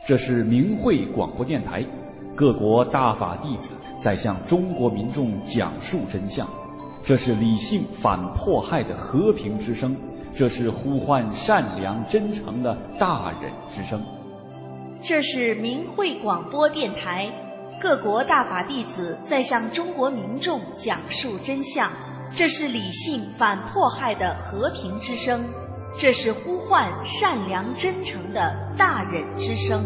这是明慧广播电台，各国大法弟子在向中国民众讲述真相。这是理性反迫害的和平之声，这是呼唤善良真诚的大忍之声。 这是明慧广播电台，各国大法弟子在向中国民众讲述真相。这是理性反迫害的和平之声，这是呼唤善良真诚的大忍之声。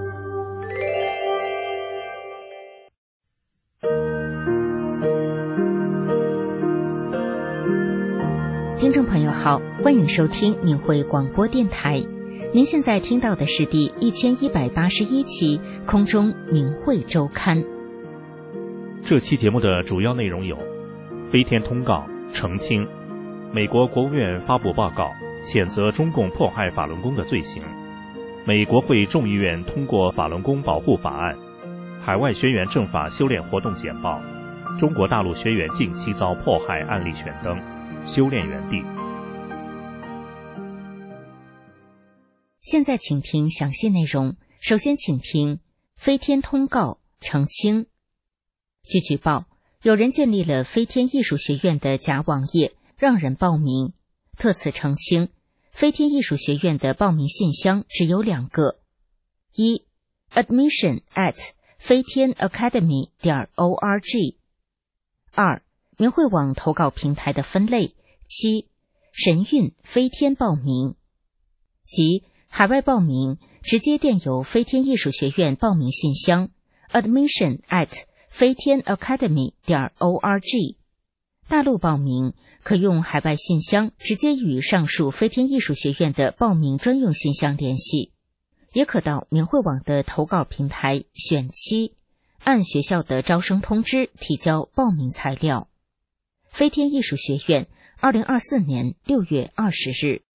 听众朋友好，欢迎收听明慧广播电台。您现在听到的是第1181期空中明慧周刊。 这期节目的主要内容有：飞天通告澄清，美国国务院发布报告谴责中共迫害法轮功的罪行，美国会众议院通过法轮功保护法案，海外学员正法修炼活动简报，中国大陆学员近期遭迫害案例选灯，修炼园地。 现在请听详细内容。首先请听飞天通告澄清。据举报，有人建立了飞天艺术学院的假网页，让人报名。特此澄清，飞天艺术学院的报名信箱只有2个：一 admission at 飞天 academy.org， 2明慧网投稿平台的分类7神韵飞天报名。即海外报名直接电邮飞天艺术学院报名信箱 admission at 飞天 academy.org， 大陆报名可用海外信箱直接与上述飞天艺术学院的报名专用信箱联系，也可到明慧网的投稿平台选7按学校的招生通知提交报名材料。飞天艺术学院2024年6月20日。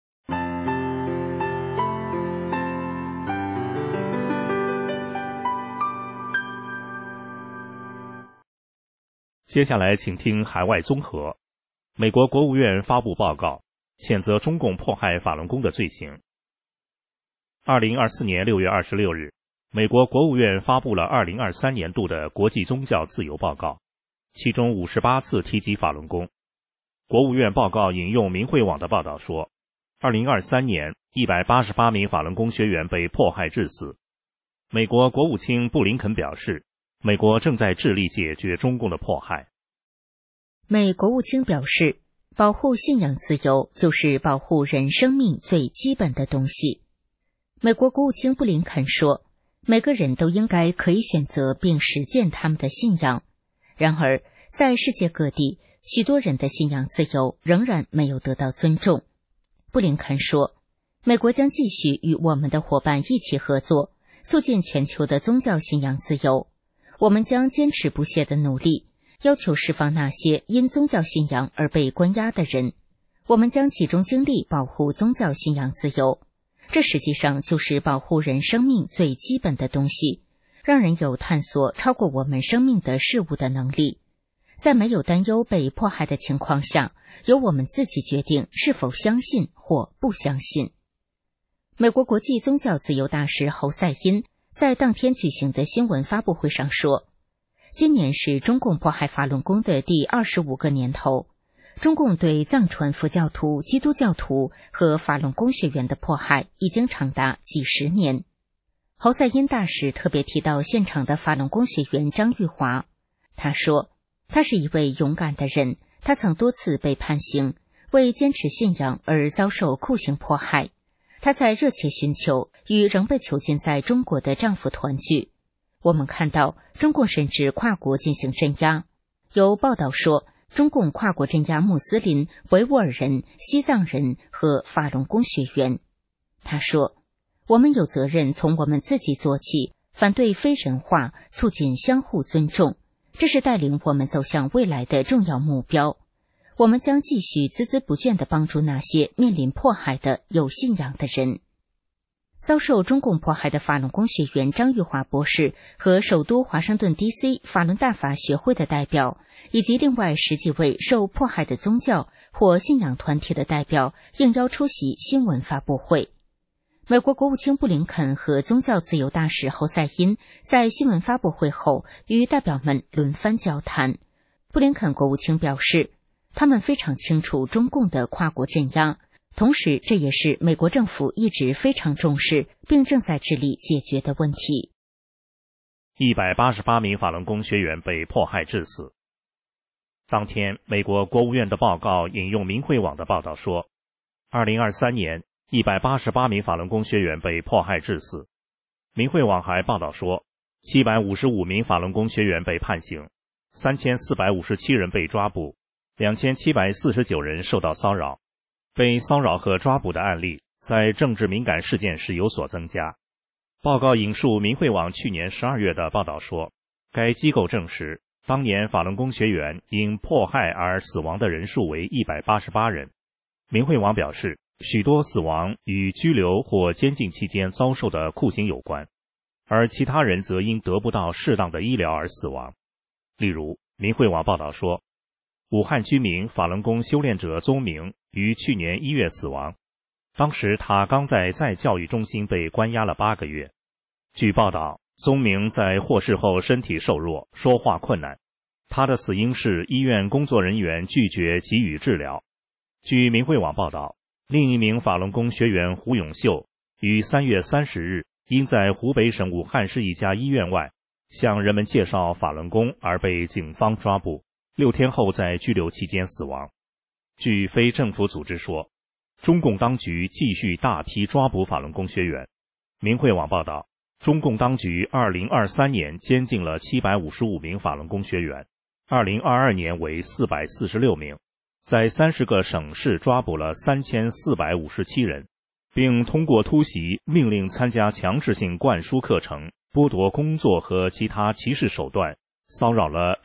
接下来请听海外综合。美国国务院发布报告，谴责中共迫害法轮功的罪行。2024年6月26日，美国国务院发布了2023年度的国际宗教自由报告，其中58次提及法轮功。国务院报告引用明慧网的报道说，2023年188名法轮功学员被迫害致死。美国国务卿布林肯表示，美国正在致力解决中共的迫害。 美国务卿表示，保护信仰自由就是保护人生命最基本的东西。美国国务卿布林肯说，每个人都应该可以选择并实践他们的信仰。然而，在世界各地，许多人的信仰自由仍然没有得到尊重。布林肯说，美国将继续与我们的伙伴一起合作，促进全球的宗教信仰自由。我们将坚持不懈地努力，要求释放那些因宗教信仰而被关押的人。我们将集中精力保护宗教信仰自由，这实际上就是保护人生命最基本的东西，让人有探索超过我们生命的事物的能力。在没有担忧被迫害的情况下，由我们自己决定是否相信或不相信。美国国际宗教自由大使侯赛因在当天举行的新闻发布会上说，今年是中共迫害法轮功的第25个年头，中共对藏传佛教徒、基督教徒和法轮功学员的迫害已经长达几十年。侯赛因大使特别提到现场的法轮功学员张玉华，他说，他是一位勇敢的人，他曾多次被判刑，为坚持信仰而遭受酷刑迫害。他在热切寻求与仍被囚禁在中国的丈夫团聚。我们看到中共甚至跨国进行镇压。有报道说，中共跨国镇压穆斯林、维吾尔人、西藏人和法轮功学员。他说，我们有责任从我们自己做起，反对非人化，促进相互尊重，这是带领我们走向未来的重要目标。我们将继续孜孜不倦地帮助那些面临迫害的有信仰的人。遭受中共迫害的法轮功学员张玉华博士和首都华盛顿 DC 法轮大法学会的代表，以及另外10几位受迫害的宗教或信仰团体的代表应邀出席新闻发布会。 美国国务卿布林肯和宗教自由大使侯赛因在新闻发布会后与代表们轮番交谈。布林肯国务卿表示，他们非常清楚中共的跨国镇压，同时这也是美国政府一直非常重视并正在致力解决的问题。 188名法轮功学员被迫害致死。当天，美国国务院的报告引用明慧网的报道说，2023年188名法轮功学员被迫害致死。明慧网还报道说，755名法轮功学员被判刑，3457人被抓捕，2749人受到骚扰。被骚扰和抓捕的案例在政治敏感事件时有所增加。报告引述明慧网去年12月的报道说，该机构证实，当年法轮功学员因迫害而死亡的人数为188人。明慧网表示，许多死亡与拘留或监禁期间遭受的酷刑有关，而其他人则因得不到适当的医疗而死亡。例如，明慧网报道说，武汉居民法轮功修炼者邹明于去年1月死亡，当时他刚在教育中心被关押了8个月。据报道，邹明在获释后身体瘦弱，说话困难。他的死因是医院工作人员拒绝给予治疗。据明慧网报道，另一名法轮功学员胡永秀于3月30日因在湖北省武汉市一家医院外向人们介绍法轮功而被警方抓捕，6天后在拘留期间死亡。据非政府组织说，中共当局继续大批抓捕法轮功学员。明慧网报道，中共当局2023年监禁了755名法轮功学员，2022年为446名，在30个省市抓捕了3457人，并通过突袭、命令参加强制性灌输课程、剥夺工作和其他歧视手段，骚扰了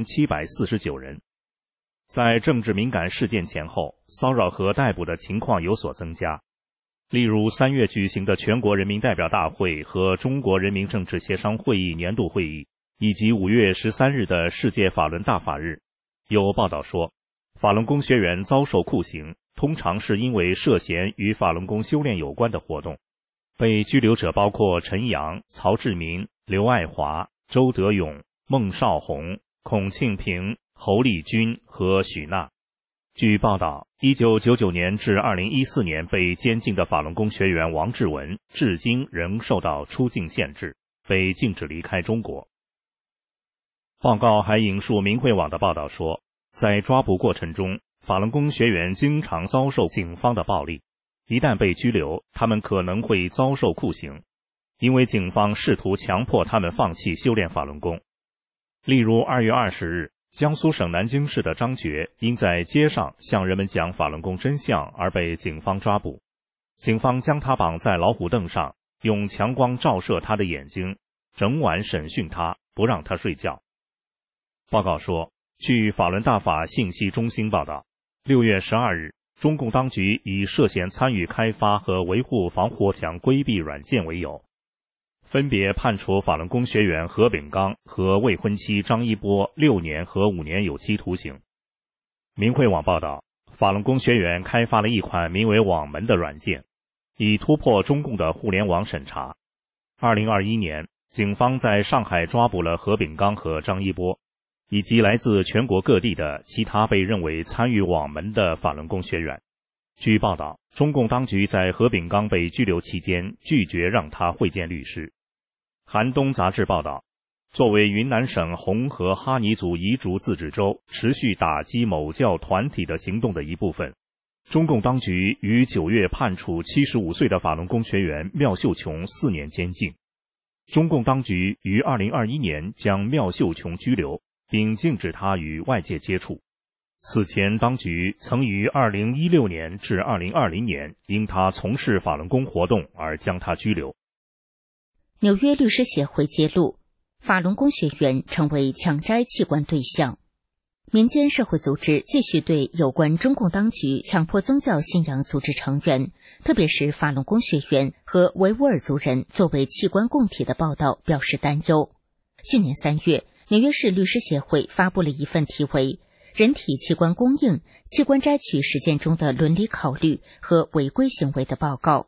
2749人。在政治敏感事件前后，骚扰和逮捕的情况有所增加。例如3月举行的全国人民代表大会和中国人民政治协商会议年度会议，以及5月13日的世界法轮大法日，有报道说，法轮功学员遭受酷刑，通常是因为涉嫌与法轮功修炼有关的活动。被拘留者包括陈阳、曹志民、刘爱华、周德勇、孟少红、孔庆平、侯立军和许娜。据报道，1999年至2014年被监禁的法轮功学员王志文至今仍受到出境限制，被禁止离开中国。报告还引述明慧网的报道说，在抓捕过程中，法轮功学员经常遭受警方的暴力，一旦被拘留，他们可能会遭受酷刑，因为警方试图强迫他们放弃修炼法轮功。例如2月20日，江苏省南京市的张觉因在街上向人们讲法轮功真相而被警方抓捕，警方将他绑在老虎凳上，用强光照射他的眼睛，整晚审讯他，不让他睡觉。报告说，据法轮大法信息中心报道，6月12日，中共当局以涉嫌参与开发和维护防火墙规避软件为由，分别判处法轮功学员何炳刚和未婚妻张一波6年和5年有期徒刑。明慧网报道，法轮功学员开发了一款名为网门的软件，以突破中共的互联网审查。2021年，警方在上海抓捕了何炳刚和张一波，以及来自全国各地的其他被认为参与网门的法轮功学员。据报道，中共当局在何炳刚被拘留期间拒绝让他会见律师。韩东杂志报道，作为云南省红河哈尼族彝族自治州持续打击某教团体的行动的一部分，中共当局于9月判处75岁的法轮功学员廖秀琼4年监禁。中共当局于2021年将廖秀琼拘留，并禁止他与外界接触。此前当局曾于2016年至2020年因他从事法轮功活动而将他拘留。 纽约律师协会揭露，法轮功学员成为强摘器官对象。民间社会组织继续对有关中共当局强迫宗教信仰组织成员，特别是法轮功学员和维吾尔族人作为器官供体的报道表示担忧。去年3月，纽约市律师协会发布了一份题为《人体器官供应、器官摘取实践中的伦理考虑和违规行为》的报告。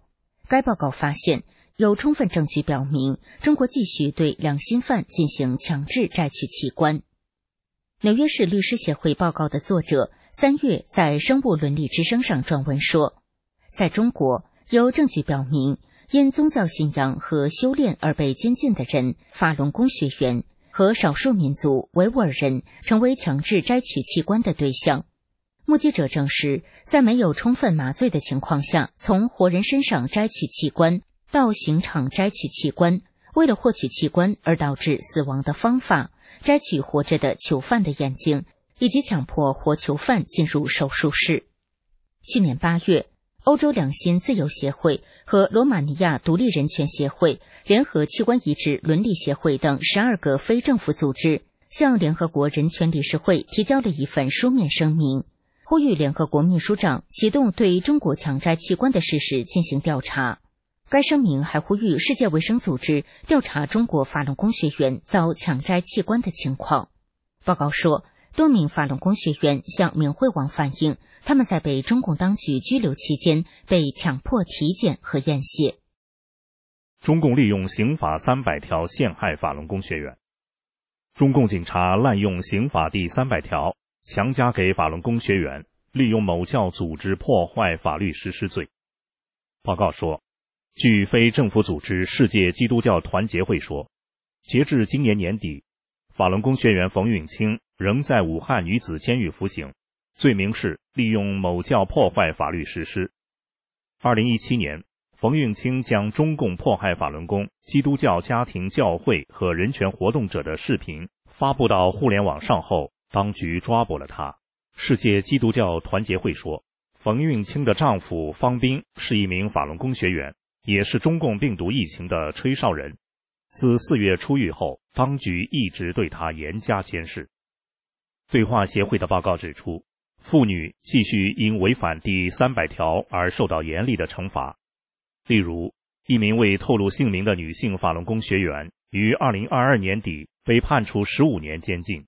该报告发现，有充分证据表明，中国继续对良心犯进行强制摘取器官。纽约市律师协会报告的作者3月在《生物伦理之声》上撰文说，在中国有证据表明，因宗教信仰和修炼而被监禁的人、法轮功学员和少数民族维吾尔人成为强制摘取器官的对象。目击者证实，在没有充分麻醉的情况下，从活人身上摘取器官到刑场摘取器官，为了获取器官而导致死亡的方法，摘取活着的囚犯的眼睛，以及强迫活囚犯进入手术室。去年8月，欧洲良心自由协会和罗马尼亚独立人权协会联合器官移植伦理协会等12个非政府组织，向联合国人权理事会提交了一份书面声明，呼吁联合国秘书长启动对中国强摘器官的事实进行调查。该声明还呼吁世界卫生组织调查中国法轮功学员遭强摘器官的情况。报告说，多名法轮功学员向明慧网反映，他们在被中共当局拘留期间被强迫体检和验血。 中共利用刑法300条陷害法轮功学员。中共警察滥用刑法第300条，强加给法轮功学员利用某教组织破坏法律实施罪。报告说，据非政府组织世界基督教团结会说，截至今年年底，法轮功学员冯运清仍在武汉女子监狱服刑，罪名是利用某教破坏法律实施。2017年，冯运清将中共迫害法轮功、基督教家庭教会和人权活动者的视频发布到互联网上后，当局抓捕了他。世界基督教团结会说，冯运清的丈夫方斌是一名法轮功学员，也是中共病毒疫情的吹哨人。自4月出狱后，当局一直对他严加监视。对话协会的报告指出，妇女继续因违反第300条而受到严厉的惩罚。例如，一名未透露姓名的女性法轮功学员于2022年底被判处15年监禁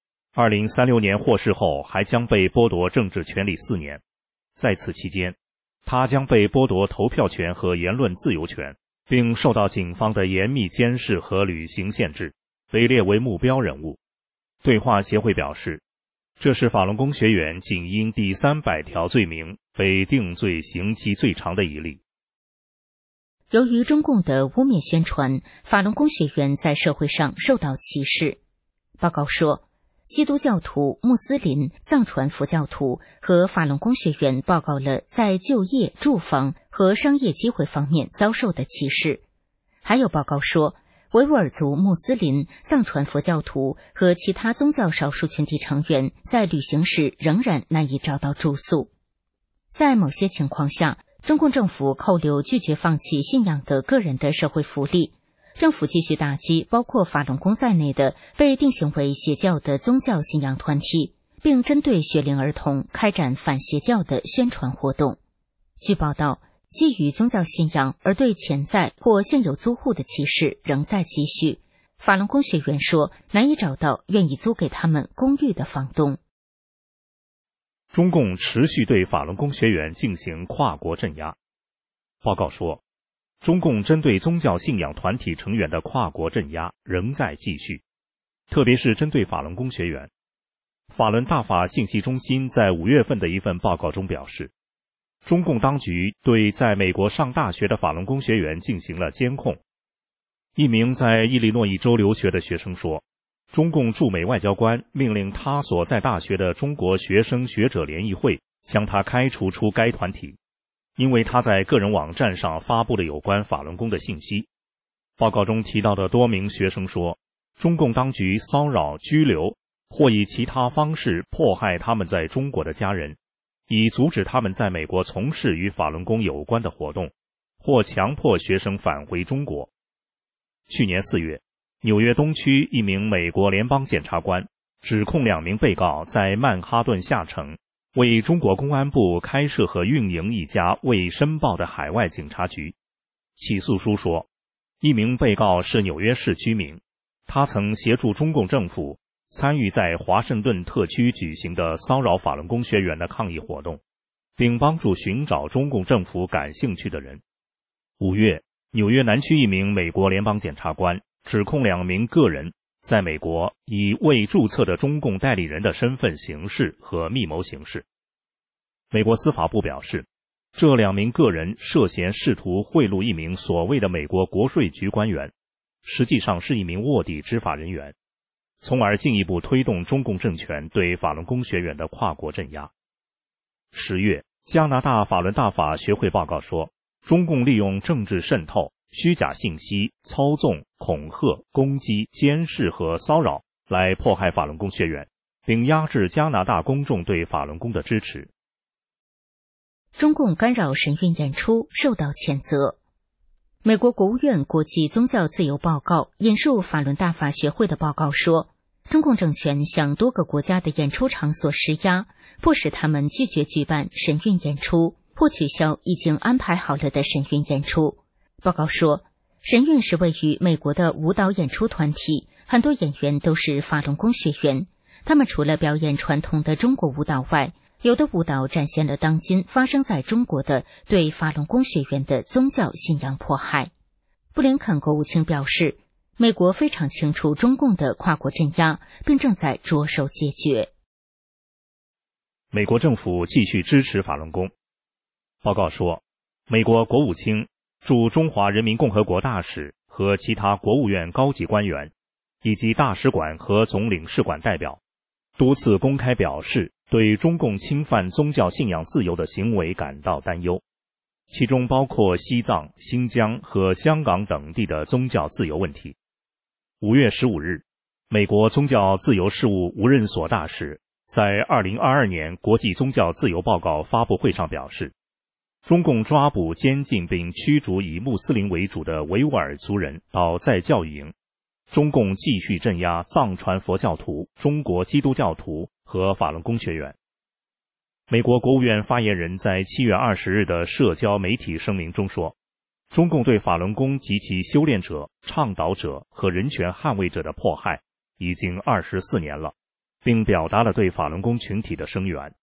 ，2036年获释后还将被剥夺政治权利4年。在此期间，她将被剥夺投票权和言论自由权，并受到警方的严密监视和旅行限制，被列为目标人物。对话协会表示，这是法轮功学员仅因第300条罪名被定罪刑期最长的一例。 由于中共的污蔑宣传，法轮功学员在社会上受到歧视。报告说，基督教徒、穆斯林、藏传佛教徒和法轮功学员报告了在就业、住房和商业机会方面遭受的歧视。还有报告说，维吾尔族、穆斯林、藏传佛教徒和其他宗教少数群体成员在旅行时仍然难以找到住宿。在某些情况下，中共政府扣留拒绝放弃信仰的个人的社会福利，政府继续打击包括法轮功在内的被定性为邪教的宗教信仰团体，并针对学龄儿童开展反邪教的宣传活动。据报道，基于宗教信仰而对潜在或现有租户的歧视仍在继续。法轮功学员说，难以找到愿意租给他们公寓的房东。 中共持续对法轮功学员进行跨国镇压。报告说，中共针对宗教信仰团体成员的跨国镇压仍在继续，特别是针对法轮功学员。法轮大法信息中心在5月份的一份报告中表示，中共当局对在美国上大学的法轮功学员进行了监控。一名在伊利诺伊州留学的学生说，中共驻美外交官命令他所在大学的中国学生学者联谊会将他开除出该团体，因为他在个人网站上发布了有关法轮功的信息。报告中提到的多名学生说，中共当局骚扰、拘留或以其他方式迫害他们在中国的家人，以阻止他们在美国从事与法轮功有关的活动，或强迫学生返回中国。去年4月，纽约东区一名美国联邦检察官指控2名被告在曼哈顿下城为中国公安部开设和运营一家未申报的海外警察局。起诉书说，一名被告是纽约市居民，他曾协助中共政府参与在华盛顿特区举行的骚扰法轮功学员的抗议活动，并帮助寻找中共政府感兴趣的人。 5月，纽约南区一名美国联邦检察官指控2名个人在美国以未注册的中共代理人的身份行事和密谋行事。美国司法部表示，这2名个人涉嫌试图贿赂一名所谓的美国国税局官员，实际上是一名卧底执法人员，从而进一步推动中共政权对法轮功学员的跨国镇压。10月，加拿大法轮大法学会报告说，中共利用政治渗透、虚假信息、操纵、恐吓、攻击、监视和骚扰来迫害法轮功学员，并压制加拿大公众对法轮功的支持。 中共干扰神韵演出受到谴责。美国国务院国际宗教自由报告引述法轮大法学会的报告说，中共政权向多个国家的演出场所施压，迫使他们拒绝举办神韵演出，或取消已经安排好了的神韵演出。报告说，神韵是位于美国的舞蹈演出团体，很多演员都是法轮功学员，他们除了表演传统的中国舞蹈外，有的舞蹈展现了当今发生在中国的对法轮功学员的宗教信仰迫害。布林肯国务卿表示，美国非常清楚中共的跨国镇压，并正在着手解决。 美国政府继续支持法轮功。报告说，美国国务卿、驻中华人民共和国大使和其他国务院高级官员，以及大使馆和总领事馆代表，多次公开表示对中共侵犯宗教信仰自由的行为感到担忧，其中包括西藏、新疆和香港等地的宗教自由问题。5月15日，美国宗教自由事务无任所大使在2022年国际宗教自由报告发布会上表示，中共抓捕、监禁并驱逐以穆斯林为主的维吾尔族人到再教育营，中共继续镇压藏传佛教徒、中国基督教徒和法轮功学员。美国国务院发言人在7月20日的社交媒体声明中说，中共对法轮功及其修炼者、倡导者和人权捍卫者的迫害已经24年了，并表达了对法轮功群体的声援。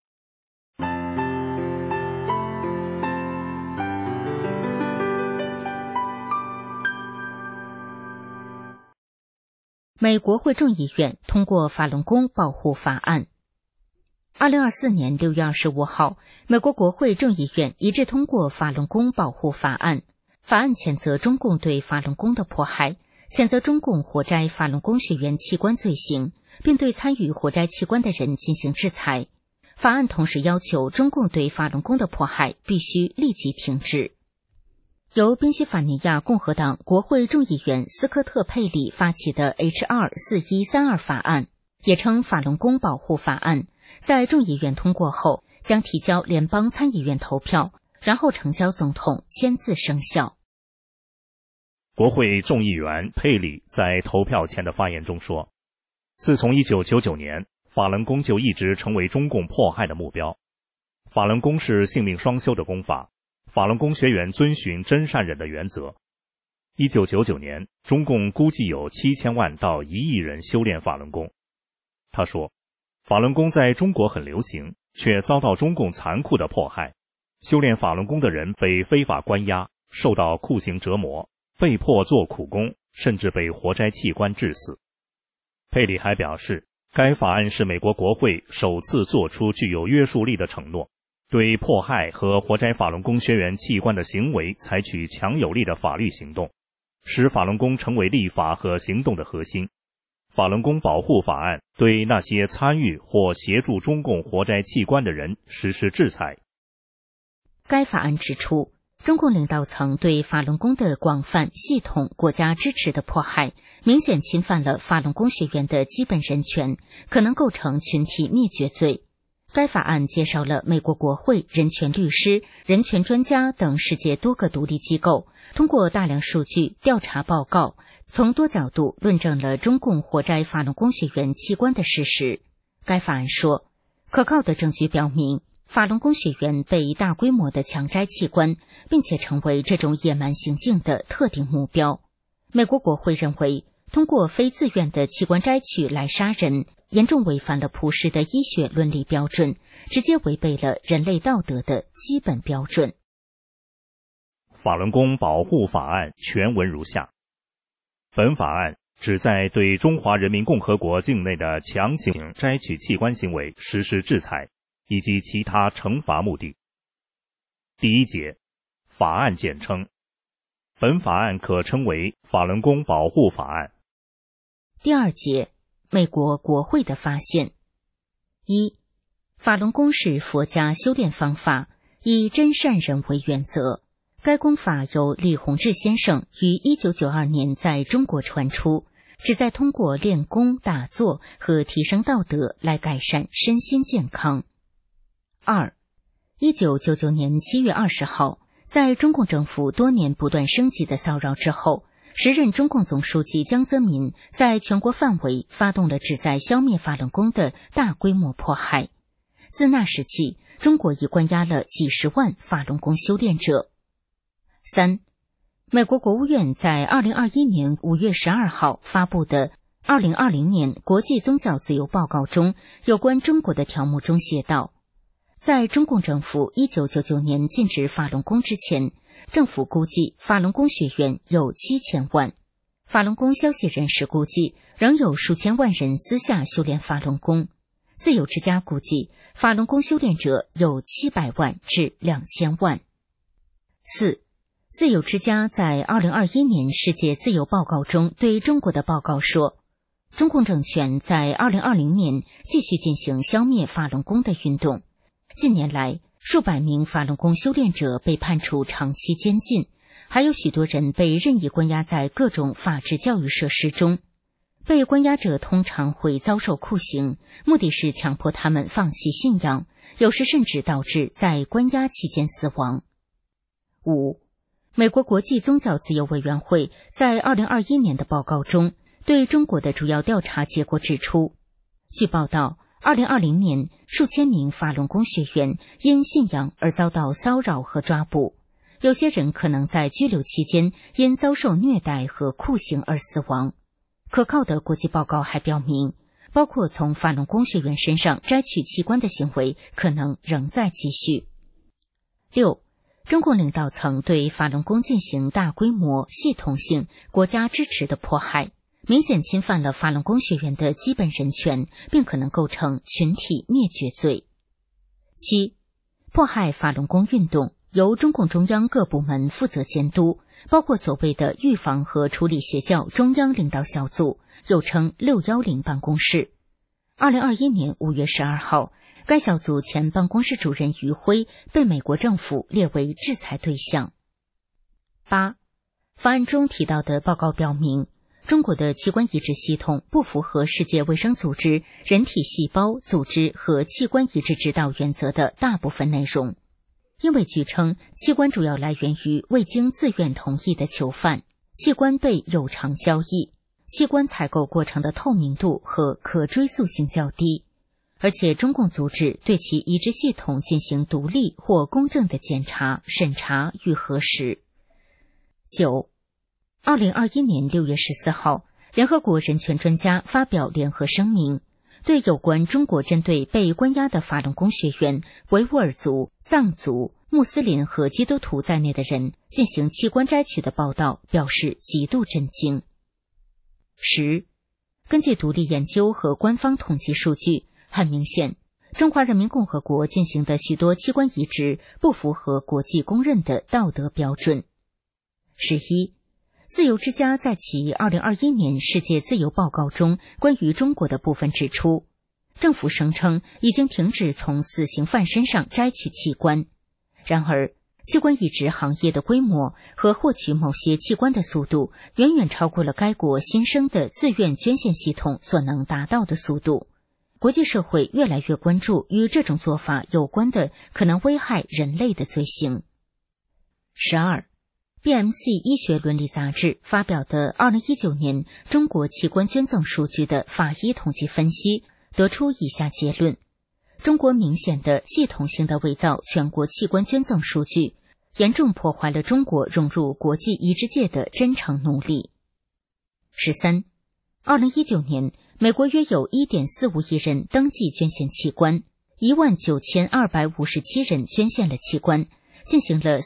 美国会众议院通过法轮功保护法案。2024年6月25号，美国国会众议院一致通过法轮功保护法案。法案谴责中共对法轮功的迫害，谴责中共活摘法轮功学员器官罪行，并对参与活摘器官的人进行制裁。法案同时要求中共对法轮功的迫害必须立即停止。由宾夕法尼亚共和党国会众议员斯科特·佩里发起的 H.R. 4132法案，也称法轮功保护法案，在众议院通过后将提交联邦参议院投票，然后呈交总统签字生效。 国会众议员佩里在投票前的发言中说，自从1999年，法轮功就一直成为中共迫害的目标。法轮功是性命双修的功法，法轮功学员遵循真善忍的原则。1999年，中共估计有7000万到1亿人修炼法轮功。他说，法轮功在中国很流行，却遭到中共残酷的迫害。修炼法轮功的人被非法关押，受到酷刑折磨，被迫做苦工，甚至被活摘器官致死。佩里还表示，该法案是美国国会首次做出具有约束力的承诺，对迫害和活摘法轮功学员器官的行为采取强有力的法律行动，使法轮功成为立法和行动的核心。法轮功保护法案对那些参与或协助中共活摘器官的人实施制裁。 该法案指出，中共领导层对法轮功的广泛、系统、国家支持的迫害，明显侵犯了法轮功学员的基本人权，可能构成群体灭绝罪。该法案介绍了美国国会、人权律师、人权专家等世界多个独立机构通过大量数据、调查报告，从多角度论证了中共活摘法轮功学员器官的事实。该法案说，可靠的证据表明，法轮功学员被大规模的强摘器官，并且成为这种野蛮行径的特定目标。美国国会认为，通过非自愿的器官摘取来杀人，严重违反了普世的医学伦理标准，直接违背了人类道德的基本标准。 法轮功保护法案全文如下。本法案旨在对中华人民共和国境内的强行摘取器官行为实施制裁以及其他惩罚目的。第一节，法案简称。本法案可称为法轮功保护法案。 第二节，美国国会的发现。一、法轮功是佛家修炼方法，以真善忍为原则。该功法由李洪志先生于1992年在中国传出，旨在通过练功、打坐和提升道德来改善身心健康。二、1999年7月20号，在中共政府多年不断升级的骚扰之后，时任中共总书记江泽民在全国范围发动了旨在消灭法轮功的大规模迫害。自那时起，中国已关押了几十万法轮功修炼者。三、美国国务院在2021年5月12号发布的2020年国际宗教自由报告中，有关中国的条目中写道，在中共政府1999年禁止法轮功之前，政府估计法轮功学员有7000万，法轮功消息人士估计仍有数千万人私下修炼法轮功，自由之家估计法轮功修炼者有700万至2000万。四、自由之家在2021年世界自由报告中对中国的报告说，中共政权在2020年继续进行消灭法轮功的运动，近年来数百名法轮功修炼者被判处长期监禁，还有许多人被任意关押在各种法治教育设施中。被关押者通常会遭受酷刑，目的是强迫他们放弃信仰，有时甚至导致在关押期间死亡。五、美国国际宗教自由委员会在2021年的报告中对中国的主要调查结果指出，据报道，2020年数千名法轮功学员因信仰而遭到骚扰和抓捕，有些人可能在拘留期间因遭受虐待和酷刑而死亡。可靠的国际报告还表明，包括从法轮功学员身上摘取器官的行为可能仍在继续。六、中共领导层对法轮功进行大规模、系统性、国家支持的迫害，明显侵犯了法轮功学员的基本人权，并可能构成群体灭绝罪。七、迫害法轮功运动由中共中央各部门负责监督，包括所谓的预防和处理邪教中央领导小组，又称610办公室。2021年5月12号，该小组前办公室主任余辉被美国政府列为制裁对象。八、法案中提到的报告表明，中国的器官移植系统不符合世界卫生组织人体细胞、组织和器官移植指导原则的大部分内容。因为据称，器官主要来源于未经自愿同意的囚犯，器官被有偿交易，器官采购过程的透明度和可追溯性较低，而且中共组织对其移植系统进行独立或公正的检查、审查与核实。九、2021年6月14号，联合国人权专家发表联合声明，对有关中国针对被关押的法轮功学员、维吾尔族、藏族、穆斯林和基督徒在内的人进行器官摘取的报道表示极度震惊。10. 根据独立研究和官方统计数据，很明显，中华人民共和国进行的许多器官移植不符合国际公认的道德标准。11. 自由之家在其2021年世界自由报告中关于中国的部分指出，政府声称已经停止从死刑犯身上摘取器官，然而器官移植行业的规模和获取某些器官的速度远远超过了该国新生的自愿捐献系统所能达到的速度。国际社会越来越关注与这种做法有关的可能危害人类的罪行。12. BMC 医学伦理杂志发表的2019年中国器官捐赠数据的法医统计分析得出以下结论：中国明显的系统性的伪造全国器官捐赠数据，严重破坏了中国融入国际移植界的真诚努力。13. 2019年，美国约有 1.45 亿人登记捐献器官，19257人捐献了器官， 进行了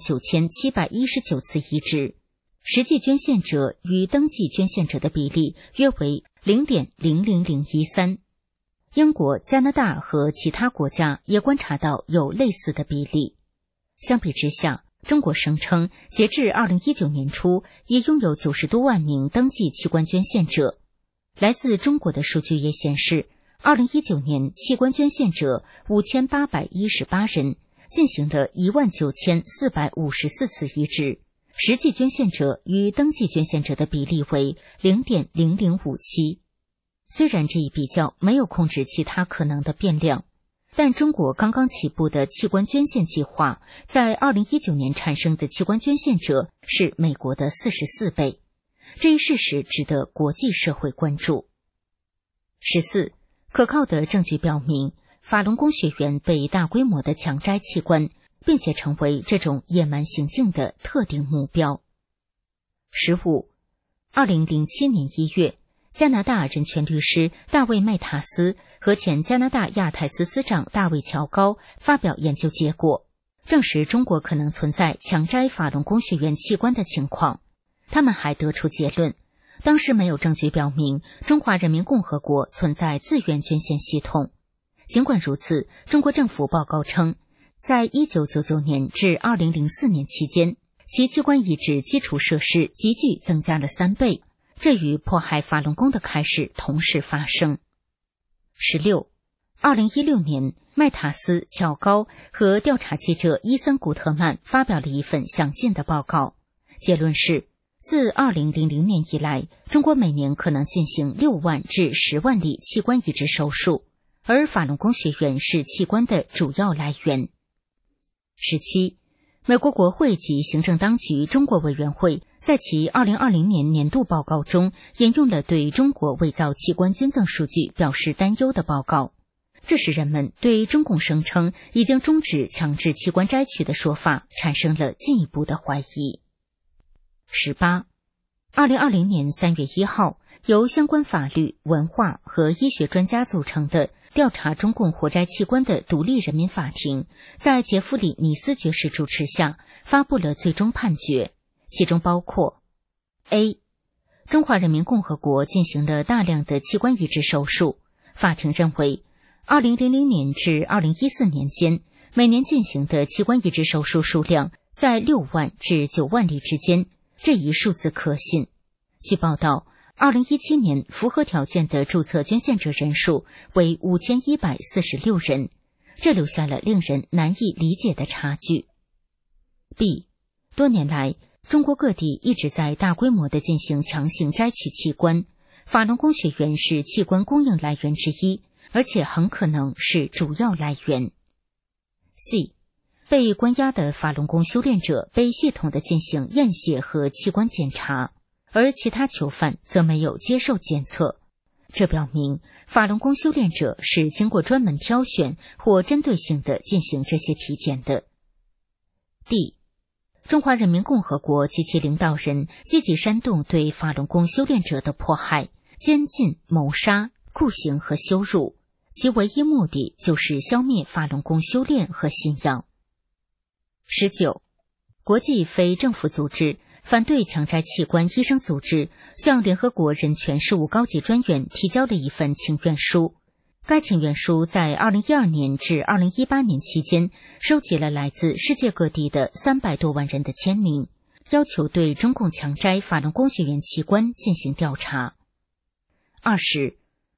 39719次移植，实际捐献者与登记捐献者的比例约为 0.00013。英国、加拿大和其他国家也观察到有类似的比例。相比之下，中国声称截至2019年初已拥有90多万名登记器官捐献者。来自中国的数据也显示，2019年器官捐献者5818人，进行了19454次移植，实际捐献者与登记捐献者的比例为 0.0057。虽然这一比较没有控制其他可能的变量，但中国刚刚起步的器官捐献计划在2019年产生的器官捐献者是美国的44倍，这一事实值得国际社会关注。14. 可靠的证据表明，法轮功学员被大规模的强摘器官，并且成为这种野蛮行径的特定目标。15. 2007年1月，加拿大人权律师大卫·麦塔斯和前加拿大亚太司司长大卫·乔高发表研究结果，证实中国可能存在强摘法轮功学员器官的情况。他们还得出结论，当时没有证据表明中华人民共和国存在自愿捐献系统。尽管如此，中国政府报告称，在1999年至2004年期间，其器官移植基础设施急剧增加了3倍，这与迫害法轮功的开始同时发生。16. 2016年，麦塔斯、乔高和调查记者伊森·古特曼发表了一份详尽的报告，结论是，自2000年以来，中国每年可能进行6万至10万例器官移植手术，而法轮功学员是器官的主要来源。17. 美国国会及行政当局中国委员会在其2020年年度报告中引用了对中国伪造器官捐赠数据表示担忧的报告，这使人们对中共声称已经终止强制器官摘取的说法产生了进一步的怀疑。18. 2020年3月1号，由相关法律、文化和医学专家组成的调查中共活摘器官的独立人民法庭，在杰弗里·尼斯爵士主持下发布了最终判决，其中包括 A. 中华人民共和国进行了大量的器官移植手术，法庭认为2000年至2014年间，每年进行的器官移植手术数量在6万至9万例之间，这一数字可信。据报道，2017年符合条件的注册捐献者人数为5146人，这留下了令人难以理解的差距。B. 多年来，中国各地一直在大规模地进行强行摘取器官，法轮功学员是器官供应来源之一，而且很可能是主要来源。C. 被关押的法轮功修炼者被系统地进行验血和器官检查，而其他囚犯则没有接受检测，这表明法轮功修炼者是经过专门挑选或针对性地进行这些体检的。D. 中华人民共和国及其领导人积极煽动对法轮功修炼者的迫害、监禁、谋杀、酷刑和羞辱，其唯一目的就是消灭法轮功修炼和信仰。19. 国际非政府组织反对强摘器官医生组织向联合国人权事务高级专员提交了一份请愿书。该请愿书在2012年至2018年期间收集了来自世界各地的300多万人的签名，要求对中共强摘法轮功学员器官进行调查。20.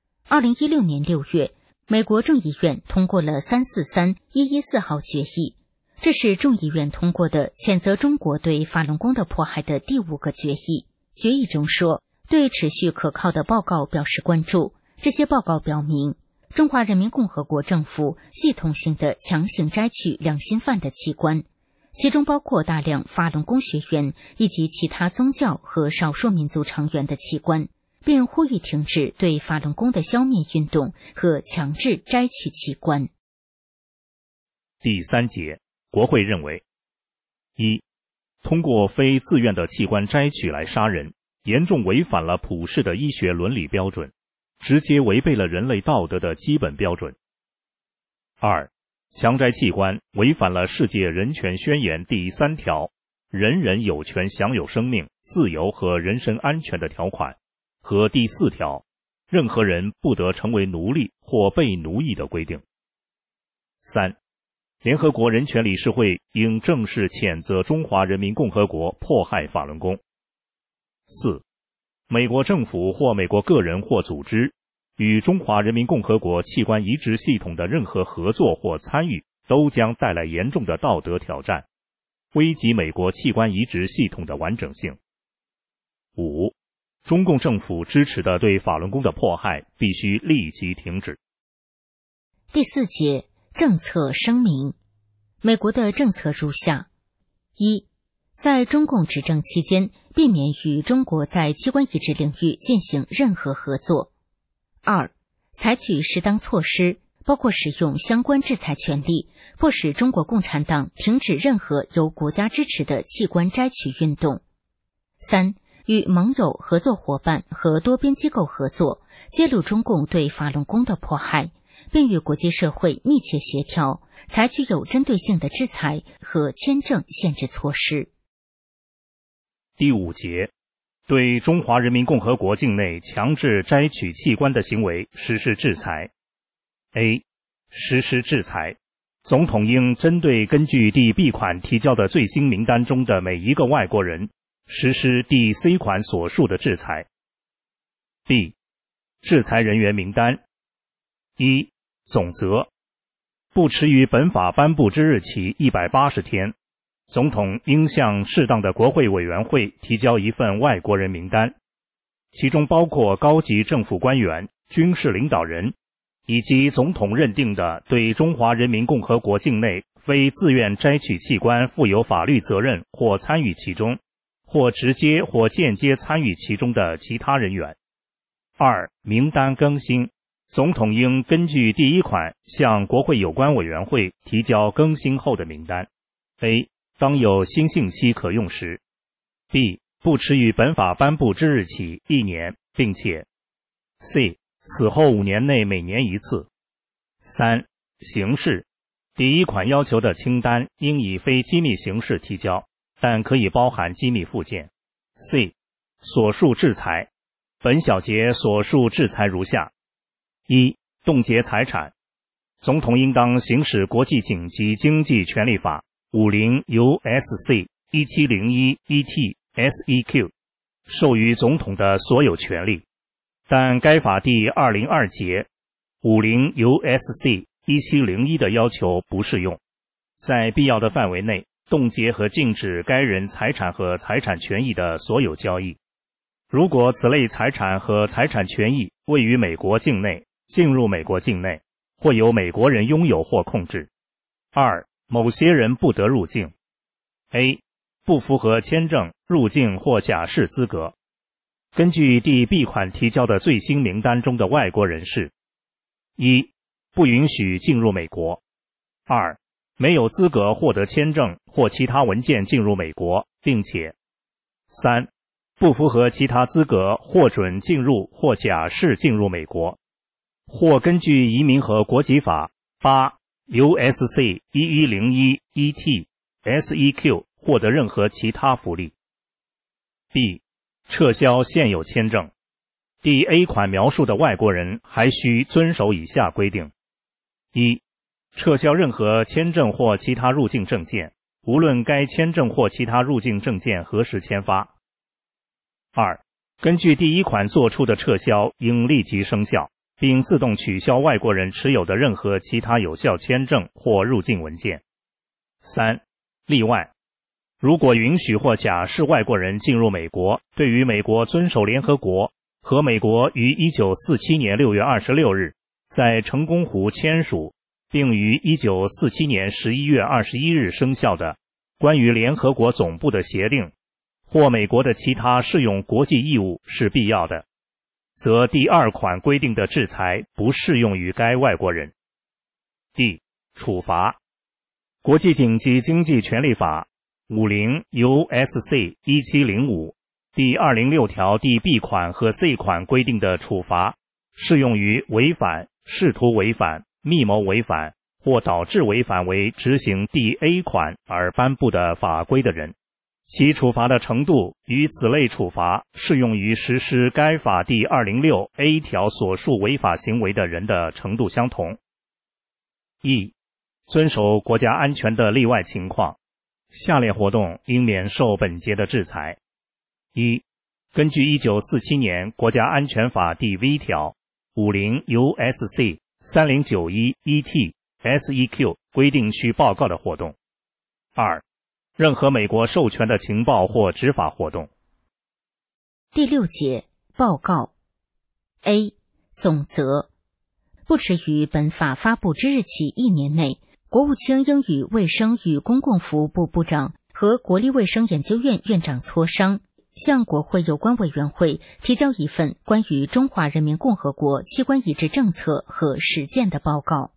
2016年6月，美国众议院通过了343114号决议，这是众议院通过的谴责中国对法轮功的迫害的第5个决议。决议中说，对持续可靠的报告表示关注，这些报告表明中华人民共和国政府系统性的强行摘取良心犯的器官，其中包括大量法轮功学员以及其他宗教和少数民族成员的器官，并呼吁停止对法轮功的消灭运动和强制摘取器官。 第3节，国会认为：1. 通过非自愿的器官摘取来杀人，严重违反了普世的医学伦理标准，直接违背了人类道德的基本标准。2. 强摘器官违反了世界人权宣言第3条人人有权享有生命、自由和人身安全的条款和第4条任何人不得成为奴隶或被奴役的规定。3. 联合国人权理事会应正式谴责中华人民共和国迫害法轮功。4. 美国政府或美国个人或组织与中华人民共和国器官移植系统的任何合作或参与都将带来严重的道德挑战，危及美国器官移植系统的完整性。5. 中共政府支持的对法轮功的迫害必须立即停止。 第4节政策声明。美国的政策如下： 1. 在中共执政期间，避免与中国在器官移植领域进行任何合作。 2. 采取适当措施，包括使用相关制裁权力，迫使中国共产党停止任何由国家支持的器官摘取运动。 3. 与盟友、合作伙伴和多边机构合作，揭露中共对法轮功的迫害，并与国际社会密切协调，采取有针对性的制裁和签证限制措施。 第5节，对中华人民共和国境内强制摘取器官的行为实施制裁。A. 实施制裁，总统应针对根据第 B 款提交的最新名单中的每一个外国人实施第 C 款所述的制裁。B. 制裁人员名单。1. 总则，不迟于本法颁布之日起180天，总统应向适当的国会委员会提交一份外国人名单，其中包括高级政府官员、军事领导人，以及总统认定的对中华人民共和国境内非自愿摘取器官负有法律责任或参与其中，或直接或间接参与其中的其他人员。2. 名单更新，总统应根据第1款向国会有关委员会提交更新后的名单。A. 当有新信息可用时。 B. 不迟于本法颁布之日起1年，并且 C. 此后5年内每年1次。3. 形式，第1款要求的清单应以非机密形式提交，但可以包含机密附件。C. 所述制裁，本小节所述制裁如下： 1. 冻结财产，总统应当行使国际紧急经济权利法50 U.S.C. 1701 E.T. S.E.Q. 授予总统的所有权利，但该法第202节50 U.S.C. 1701的要求不适用，在必要的范围内冻结和禁止该人财产和财产权益的所有交易。如果此类财产和财产权益位于美国境内，进入美国境内，或由美国人拥有或控制。2. 某些人不得入境。 A. 不符合签证、入境或假释资格，根据第 B 款提交的最新名单中的外国人士： 1. 不允许进入美国。 2. 没有资格获得签证或其他文件进入美国，并且 3. 不符合其他资格获准进入或假释进入美国，或根据移民和国籍法8 U.S.C. 1101 E.T. S.E.Q. 获得任何其他福利。 B. 撤销现有签证，第 A 款描述的外国人还需遵守以下规定： 1. 撤销任何签证或其他入境证件，无论该签证或其他入境证件何时签发。 2. 根据第1款作出的撤销应立即生效，并自动取消外国人持有的任何其他有效签证或入境文件。 3. 例外，如果允许或假释外国人进入美国，对于美国遵守联合国和美国于1947年6月26日在成功湖签署并于1947年11月21日生效的关于联合国总部的协定或美国的其他适用国际义务是必要的，则第2款规定的制裁不适用于该外国人。 D. 处罚，国际紧急经济权利法50 U.S.C. 1705第206条第 B 款和 C 款规定的处罚适用于违反、试图违反、密谋违反或导致违反为执行第 A 款而颁布的法规的人，其处罚的程度与此类处罚适用于实施该法第206A 条所述违法行为的人的程度相同。E. 遵守国家安全的例外情况，下列活动应免受本节的制裁。一、根据1947年国家安全法第 V 条 50USC 3091ET SEQ 规定需报告的活动。二、任何美国授权的情报或执法活动。 第6节报告。 A. 总则，不迟于本法发布之日起1年内，国务卿应与卫生与公共服务部部长和国立卫生研究院院长磋商，向国会有关委员会提交一份关于中华人民共和国器官移植政策和实践的报告。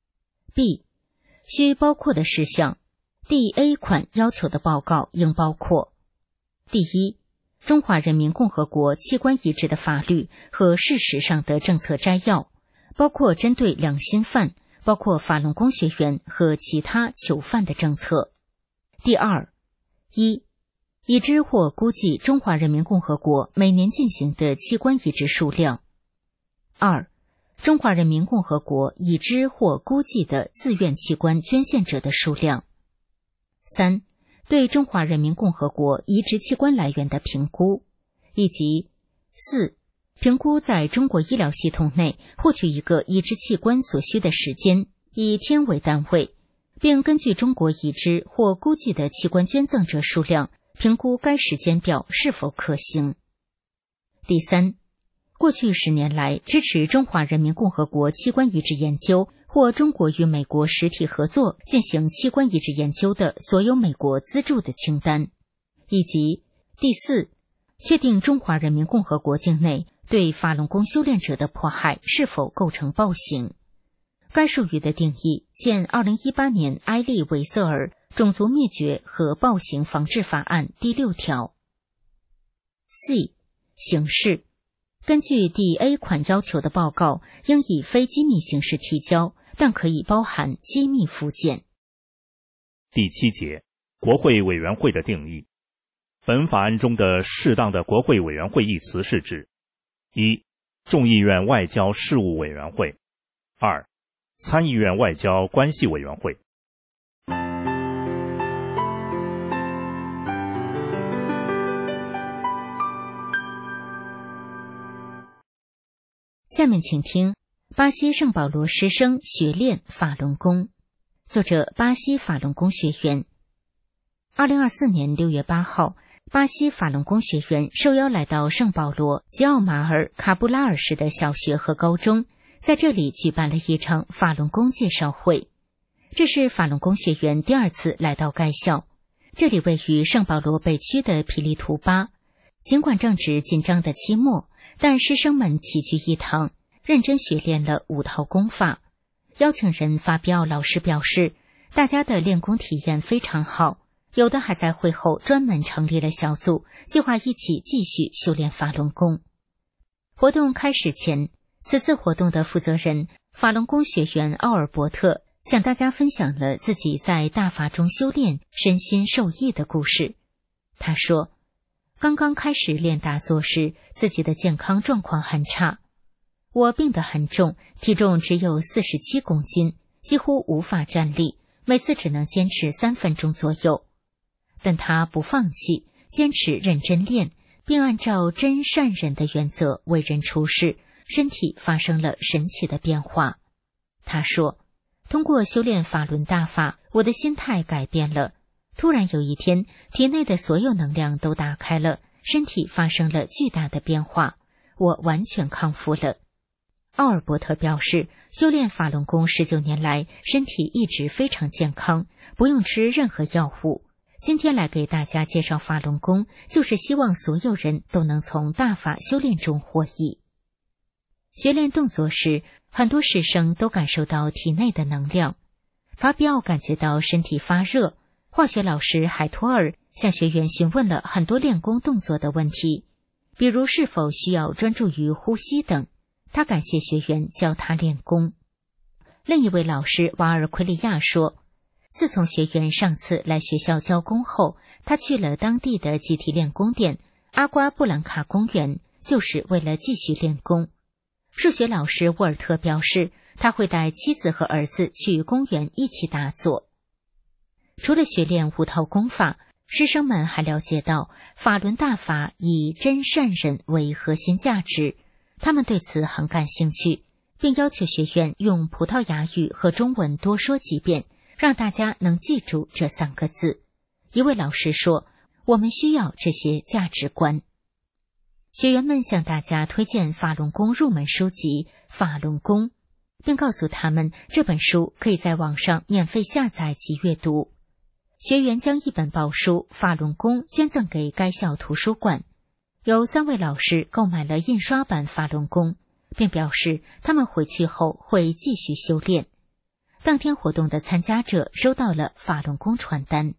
B. 需包括的事项，第 A 款要求的报告应包括：第一，中华人民共和国器官移植的法律和事实上的政策摘要，包括针对良心犯，包括法轮功学员和其他囚犯的政策。第二，一，已知或估计中华人民共和国每年进行的器官移植数量。二，中华人民共和国已知或估计的自愿器官捐献者的数量。三，对中华人民共和国移植器官来源的评估，以及四，评估在中国医疗系统内获取一个移植器官所需的时间，以天为单位，并根据中国已知或估计的器官捐赠者数量，评估该时间表是否可行。第三，过去10年来支持中华人民共和国器官移植研究或中国与美国实体合作进行器官移植研究的所有美国资助的清单，以及第四，确定中华人民共和国境内对法轮功修炼者的迫害是否构成暴行。该术语的定义见2018年埃利韦瑟尔种族灭绝和暴行防治法案第6条。C. 形式，根据第 A 款要求的报告应以非机密形式提交，但可以包含机密附件。 第7节国会委员会的定义。本法案中的适当的国会委员会一词是指：一、众议院外交事务委员会；二、参议院外交关系委员会。 下面请听巴西圣保罗师生学练法轮功，作者巴西法轮功学员。2024年6月8号，巴西法轮功学员受邀来到圣保罗吉奥马尔卡布拉尔市的小学和高中，在这里举办了一场法轮功介绍会。这是法轮功学员第2次来到该校，这里位于圣保罗北区的皮利图巴。尽管正值紧张的期末，但师生们齐聚一堂，认真学练了5套功法。邀请人发表老师表示，大家的练功体验非常好，有的还在会后专门成立了小组，计划一起继续修炼法轮功。活动开始前，此次活动的负责人法轮功学员奥尔伯特向大家分享了自己在大法中修炼身心受益的故事。他说，刚刚开始练打坐时，自己的健康状况很差。我病得很重，体重只有47公斤，几乎无法站立，每次只能坚持3分钟左右。但他不放弃，坚持认真练，并按照真善忍的原则为人处事，身体发生了神奇的变化。他说，通过修炼法轮大法，我的心态改变了。突然有一天，体内的所有能量都打开了，身体发生了巨大的变化，我完全康复了。奥尔伯特表示，修炼法轮功19年来，身体一直非常健康，不用吃任何药物。今天来给大家介绍法轮功，就是希望所有人都能从大法修炼中获益。学练动作时，很多师生都感受到体内的能量。法比奥感觉到身体发热，化学老师海托尔向学员询问了很多练功动作的问题，比如是否需要专注于呼吸等。他感谢学员教他练功。 另一位老师瓦尔奎利亚说，自从学员上次来学校教功后，他去了当地的集体练功点阿瓜布兰卡公园，就是为了继续练功。数学老师沃尔特表示，他会带妻子和儿子去公园一起打坐。除了学练5套功法，师生们还了解到法轮大法以真善忍为核心价值，他们对此很感兴趣，并要求学员用葡萄牙语和中文多说几遍，让大家能记住这3个字。一位老师说，我们需要这些价值观。学员们向大家推荐法轮功入门书籍《法轮功》，并告诉他们这本书可以在网上免费下载及阅读。学员将一本宝书《法轮功》捐赠给该校图书馆。有3位老师购买了印刷版《法轮功》，并表示他们回去后会继续修炼。当天活动的参加者收到了法轮功传单。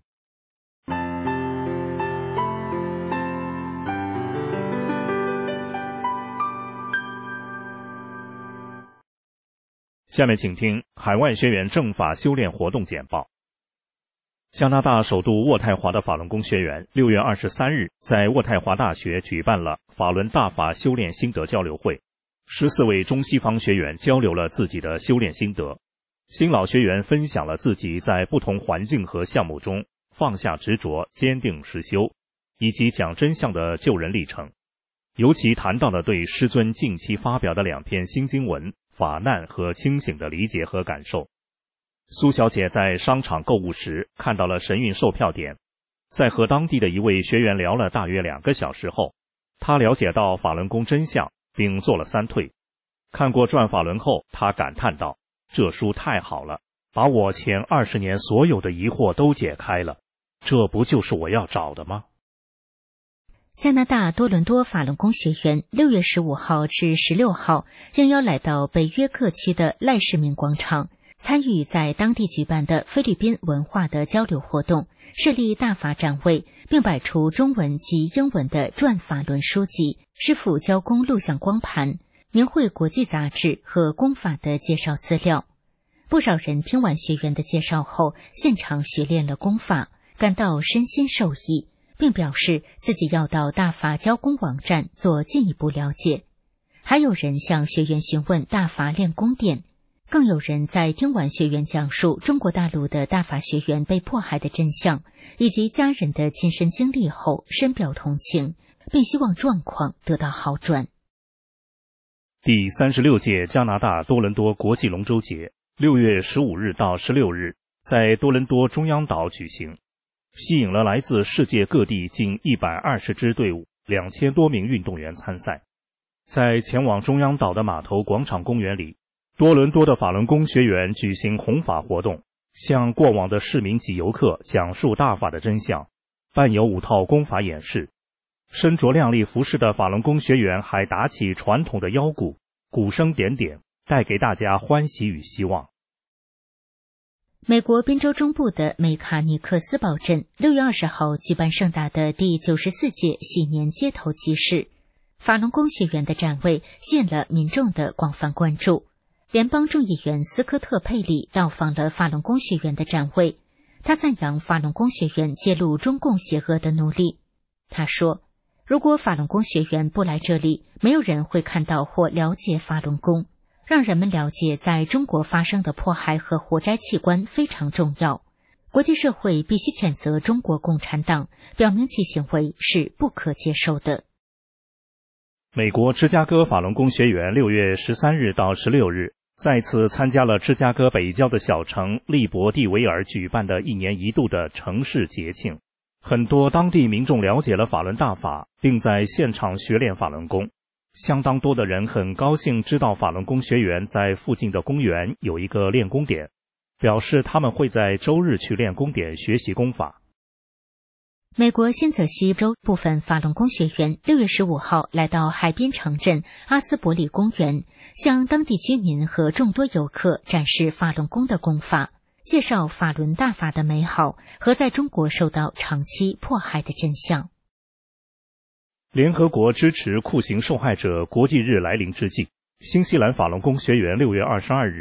下面请听海外学员正法修炼活动简报。加拿大首都渥太华的法轮功学员6月23日在渥太华大学举办了法轮大法修炼心得交流会，14位中西方学员交流了自己的修炼心得，新老学员分享了自己在不同环境和项目中放下执着、坚定实修，以及讲真相的救人历程。尤其谈到了对师尊近期发表的2篇新经文法难和清醒的理解和感受。苏小姐在商场购物时看到了神韵售票点，在和当地的一位学员聊了大约2个小时后，她了解到法轮功真相，并做了3退。看过《转法轮》后，她感叹道，这书太好了，把我前20年所有的疑惑都解开了，这不就是我要找的吗？ 加拿大多伦多法轮功学员6月15号至16号应邀来到北约克区的赖世民广场，参与在当地举办的菲律宾文化的交流活动，设立大法展位，并摆出中文及英文的转法轮书籍、师父教功录像光盘、明慧国际杂志和功法的介绍资料。不少人听完学员的介绍后，现场学练了功法，感到身心受益，并表示自己要到大法教功网站做进一步了解。还有人向学员询问大法练功点，更有人在听完学员讲述中国大陆的大法学员被迫害的真相，以及家人的亲身经历后深表同情，并希望状况得到好转。 第36届加拿大多伦多国际龙舟节6月15日到16日在多伦多中央岛举行，吸引了来自世界各地近120支队伍，2000多名运动员参赛。在前往中央岛的码头广场公园里，多伦多的法轮功学员举行弘法活动，向过往的市民及游客讲述大法的真相，伴有5套功法演示。身着亮丽服饰的法轮功学员还打起传统的腰鼓，鼓声点点，带给大家欢喜与希望。 美国宾州中部的梅卡尼克斯堡镇6月20号举办盛大的第94届喜年街头集市，法轮功学员的展位吸引了民众的广泛关注。联邦众议员斯科特·佩里到访了法轮功学员的展位，他赞扬法轮功学员揭露中共邪恶的努力。他说，如果法轮功学员不来这里，没有人会看到或了解法轮功。让人们了解在中国发生的迫害和活摘器官非常重要。国际社会必须谴责中国共产党，表明其行为是不可接受的。 美国芝加哥法轮功学员6月13日到16日再次参加了芝加哥北郊的小城利伯蒂维尔举办的1年1度的城市节庆。很多当地民众了解了法轮大法，并在现场学练法轮功。相当多的人很高兴知道法轮功学员在附近的公园有一个练功点，表示他们会在周日去练功点学习功法。 美国新泽西州部分法轮功学员6月15号来到海滨城镇阿斯伯里公园，向当地居民和众多游客展示法轮功的功法，介绍法轮大法的美好和在中国受到长期迫害的真相。 联合国支持酷刑受害者国际日来临之际，新西兰法轮功学员6月22日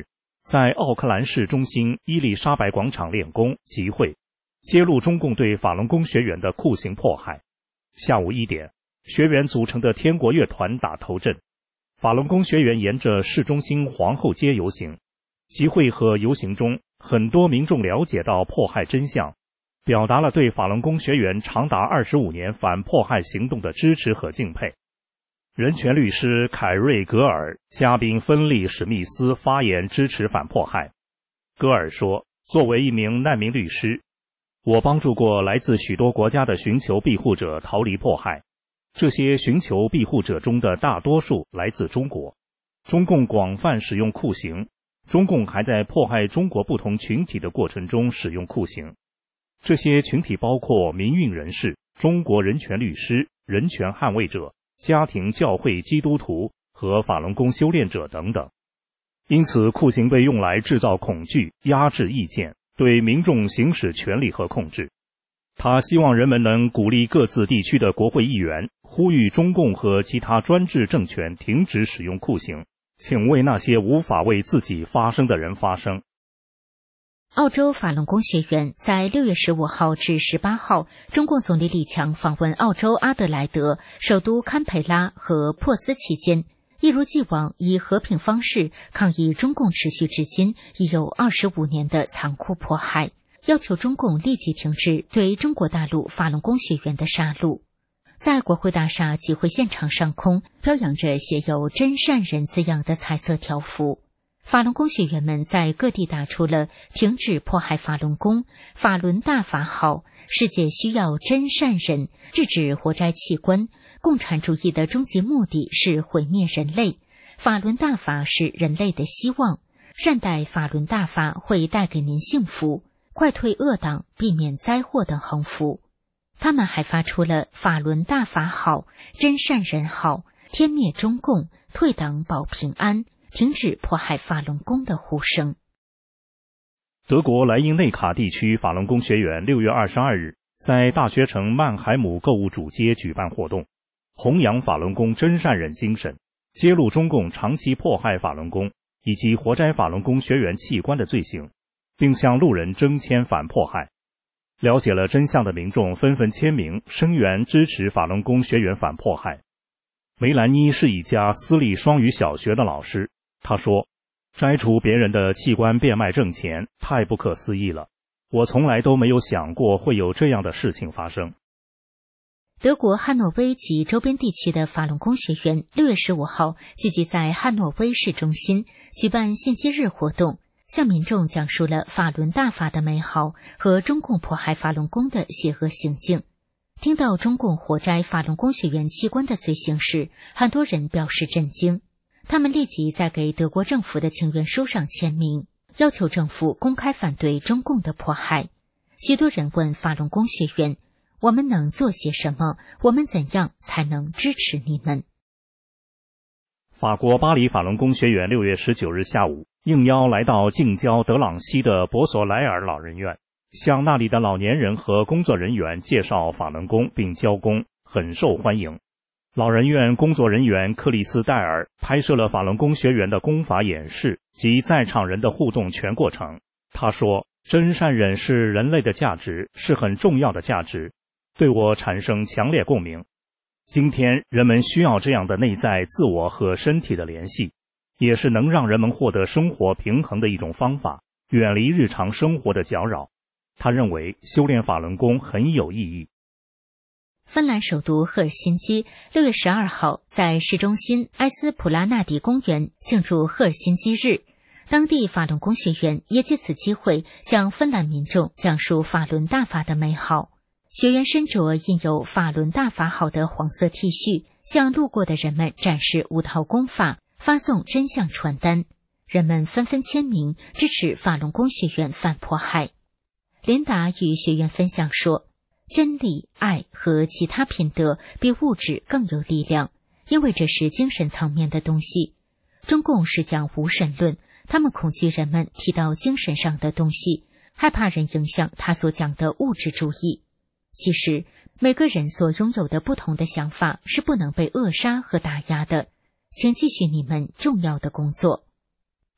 在奥克兰市中心伊丽莎白广场练功集会，揭露中共对法轮功学员的酷刑迫害。下午1点，学员组成的天国乐团打头阵，法轮功学员沿着市中心皇后街游行。集会和游行中，很多民众了解到迫害真相，表达了对法轮功学员长达25年反迫害行动的支持和敬佩。人权律师凯瑞·格尔、嘉宾芬利·史密斯发言支持反迫害。格尔说，作为一名难民律师，我帮助过来自许多国家的寻求庇护者逃离迫害，这些寻求庇护者中的大多数来自中国。中共广泛使用酷刑，中共还在迫害中国不同群体的过程中使用酷刑。这些群体包括民运人士、中国人权律师、人权捍卫者、家庭教会基督徒和法轮功修炼者等等。因此，酷刑被用来制造恐惧、压制意见，对民众行使权力和控制。他希望人们能鼓励各自地区的国会议员，呼吁中共和其他专制政权停止使用酷刑，请为那些无法为自己发声的人发声。 澳洲法轮功学员在6月15号至18号，中共总理李强访问澳洲阿德莱德、首都堪培拉和珀斯期间，一如既往以和平方式抗议中共持续至今已有25年的残酷迫害，要求中共立即停止对中国大陆法轮功学员的杀戮。在国会大厦集会现场上空，飘扬着写有真善人字样的彩色条幅。法轮功学员们在各地打出了停止迫害法轮功、法轮大法好、世界需要真善人、制止活摘器官、共产主义的终极目的是毁灭人类，法轮大法是人类的希望，善待法轮大法会带给您幸福，快退恶党，避免灾祸等横幅。他们还发出了法轮大法好、真善人好、天灭中共、退党保平安、停止迫害法轮功的呼声。 德国莱茵内卡地区法轮功学员6月22日在大学城曼海姆购物主街举办活动，弘扬法轮功真善忍精神，揭露中共长期迫害法轮功以及活摘法轮功学员器官的罪行，并向路人征签反迫害。了解了真相的民众纷纷签名声援支持法轮功学员反迫害。梅兰妮是一家私立双语小学的老师，她说，摘除别人的器官变卖挣钱太不可思议了，我从来都没有想过会有这样的事情发生。 德国汉诺威及周边地区的法轮功学员6月15号聚集在汉诺威市中心举办信息日活动，向民众讲述了法轮大法的美好和中共迫害法轮功的邪恶行径。听到中共活摘法轮功学员器官的罪行时，很多人表示震惊。他们立即在给德国政府的请愿书上签名，要求政府公开反对中共的迫害。许多人问法轮功学员，我们能做些什么？我们怎样才能支持你们？ 法国巴黎法轮功学员6月19日下午应邀来到近郊德朗西的博索莱尔老人院，向那里的老年人和工作人员介绍法轮功并教功，很受欢迎。老人院工作人员克里斯戴尔拍摄了法轮功学员的功法演示及在场人的互动全过程。他说，真善忍是人类的价值，是很重要的价值，对我产生强烈共鸣。今天人们需要这样的内在自我和身体的联系，也是能让人们获得生活平衡的一种方法，远离日常生活的搅扰。他认为修炼法轮功很有意义。 芬兰首都赫尔辛基6月12号在市中心埃斯普拉纳迪公园庆祝赫尔辛基日，当地法轮功学员也借此机会向芬兰民众讲述法轮大法的美好。学员身着印有法轮大法好的黄色 T 恤，向路过的人们展示5套功法，发送真相传单。人们纷纷签名支持法轮功学员反迫害。琳达与学员分享说，真理、爱和其他品德比物质更有力量，因为这是精神层面的东西。中共是讲无神论，他们恐惧人们提到精神上的东西，害怕人影响他所讲的物质主义。其实，每个人所拥有的不同的想法是不能被扼杀和打压的。请继续你们重要的工作。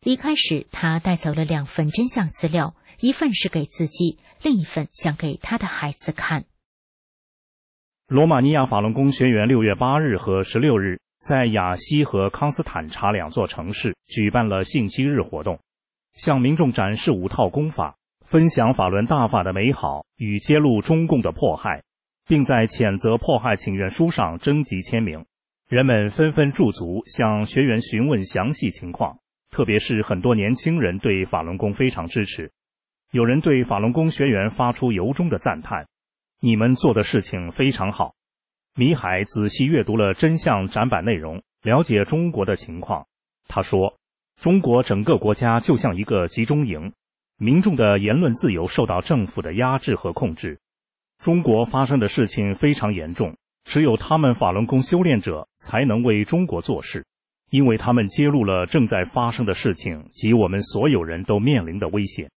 离开时，他带走了2份真相资料，一份是给自己，另一份想给他的孩子看。 罗马尼亚法轮功学员6月8日和16日在雅西和康斯坦察2座城市举办了信息日活动，向民众展示5套功法，分享法轮大法的美好与揭露中共的迫害，并在谴责迫害请愿书上征集签名。人们纷纷驻足向学员询问详细情况，特别是很多年轻人对法轮功非常支持。有人对法轮功学员发出由衷的赞叹：你们做的事情非常好。米海仔细阅读了真相展板内容，了解中国的情况。他说，中国整个国家就像一个集中营，民众的言论自由受到政府的压制和控制。中国发生的事情非常严重，只有他们法轮功修炼者才能为中国做事，因为他们揭露了正在发生的事情及我们所有人都面临的危险。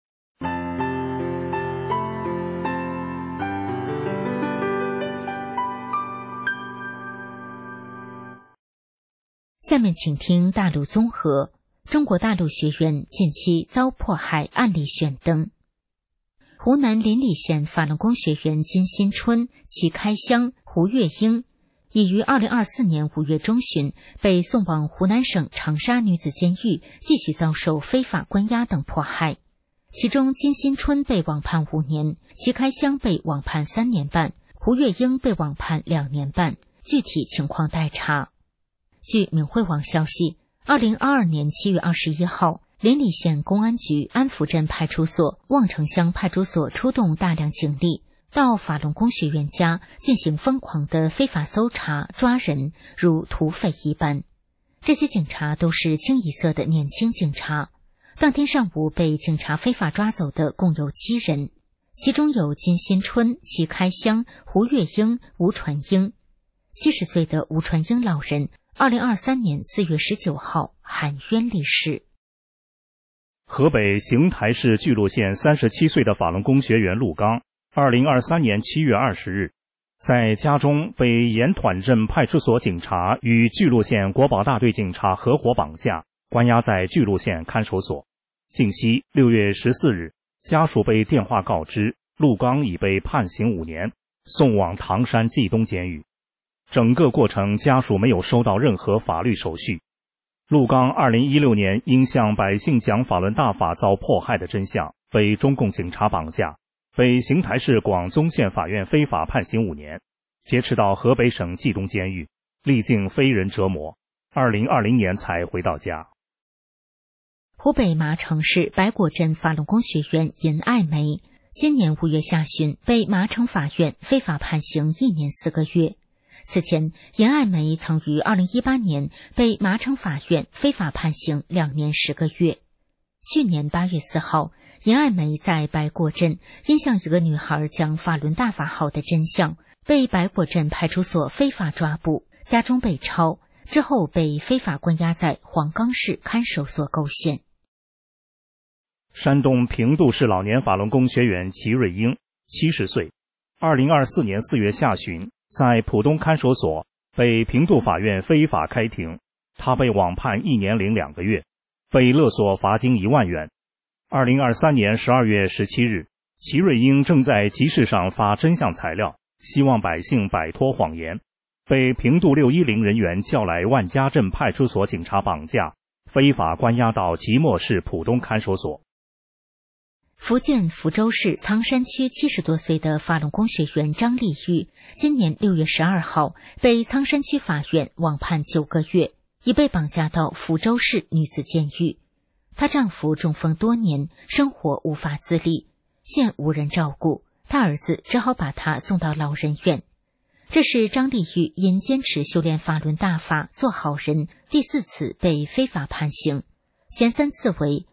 下面请听大陆综合：中国大陆学员近期遭迫害案例选登。湖南临澧县法轮功学员金新春、齐开香、胡月英已于2024年5月中旬被送往湖南省长沙女子监狱，继续遭受非法关押等迫害。其中金新春被网判5年，齐开香被网判3年半，胡月英被网判2年半，具体情况待查。据明慧网消息，2022年7月21号，临澧县公安局安福镇派出所、望城乡派出所出动大量警力，到法轮功学员家进行疯狂的非法搜查、抓人，如土匪一般。这些警察都是清一色的年轻警察。当天上午被警察非法抓走的共有7人，其中有金新春、齐开香、胡月英、吴传英。70岁的吴传英老人2023年4月19号含冤离世。 河北邢台市巨鹿县37岁的法轮功学员陆刚2023年7月20日在家中被盐团镇派出所警察与巨鹿县国保大队警察合伙绑架，关押在巨鹿县看守所。近期6月14日，家属被电话告知陆刚已被判刑5年，送往唐山冀东监狱。整个过程家属没有收到任何法律手续。陆刚2016年因向百姓讲法轮大法遭迫害的真相，被中共警察绑架，被邢台市广宗县法院非法判刑5年，劫持到河北省冀东监狱，历尽非人折磨，2020年才回到家。 湖北麻城市白果镇法轮功学员尹爱梅，今年5月下旬被麻城法院非法判刑1年4个月。此前，尹爱梅曾于2018年被麻城法院非法判刑2年10个月。去年8月4号，尹爱梅在白果镇因向一个女孩讲法轮大法后的真相，被白果镇派出所非法抓捕，家中被抄，之后被非法关押在黄冈市看守所构陷。 山东平度市老年法轮功学员齐瑞英70岁2024年4月下旬在浦东看守所被平度法院非法开庭，他被网判1年零2个月，被勒索罚金1万元。2023年12月17日，齐瑞英正在集市上发真相材料，希望百姓摆脱谎言，被平度610人员叫来万家镇派出所警察绑架，非法关押到即墨市浦东看守所。 福建福州市苍山区70多岁的法轮功学员张丽玉，今年6月12号被苍山区法院网判9个月，已被绑架到福州市女子监狱。她丈夫中风多年，生活无法自理，现无人照顾，她儿子只好把她送到老人院。这是张丽玉因坚持修炼法轮大法做好人第4次被非法判刑，前3次为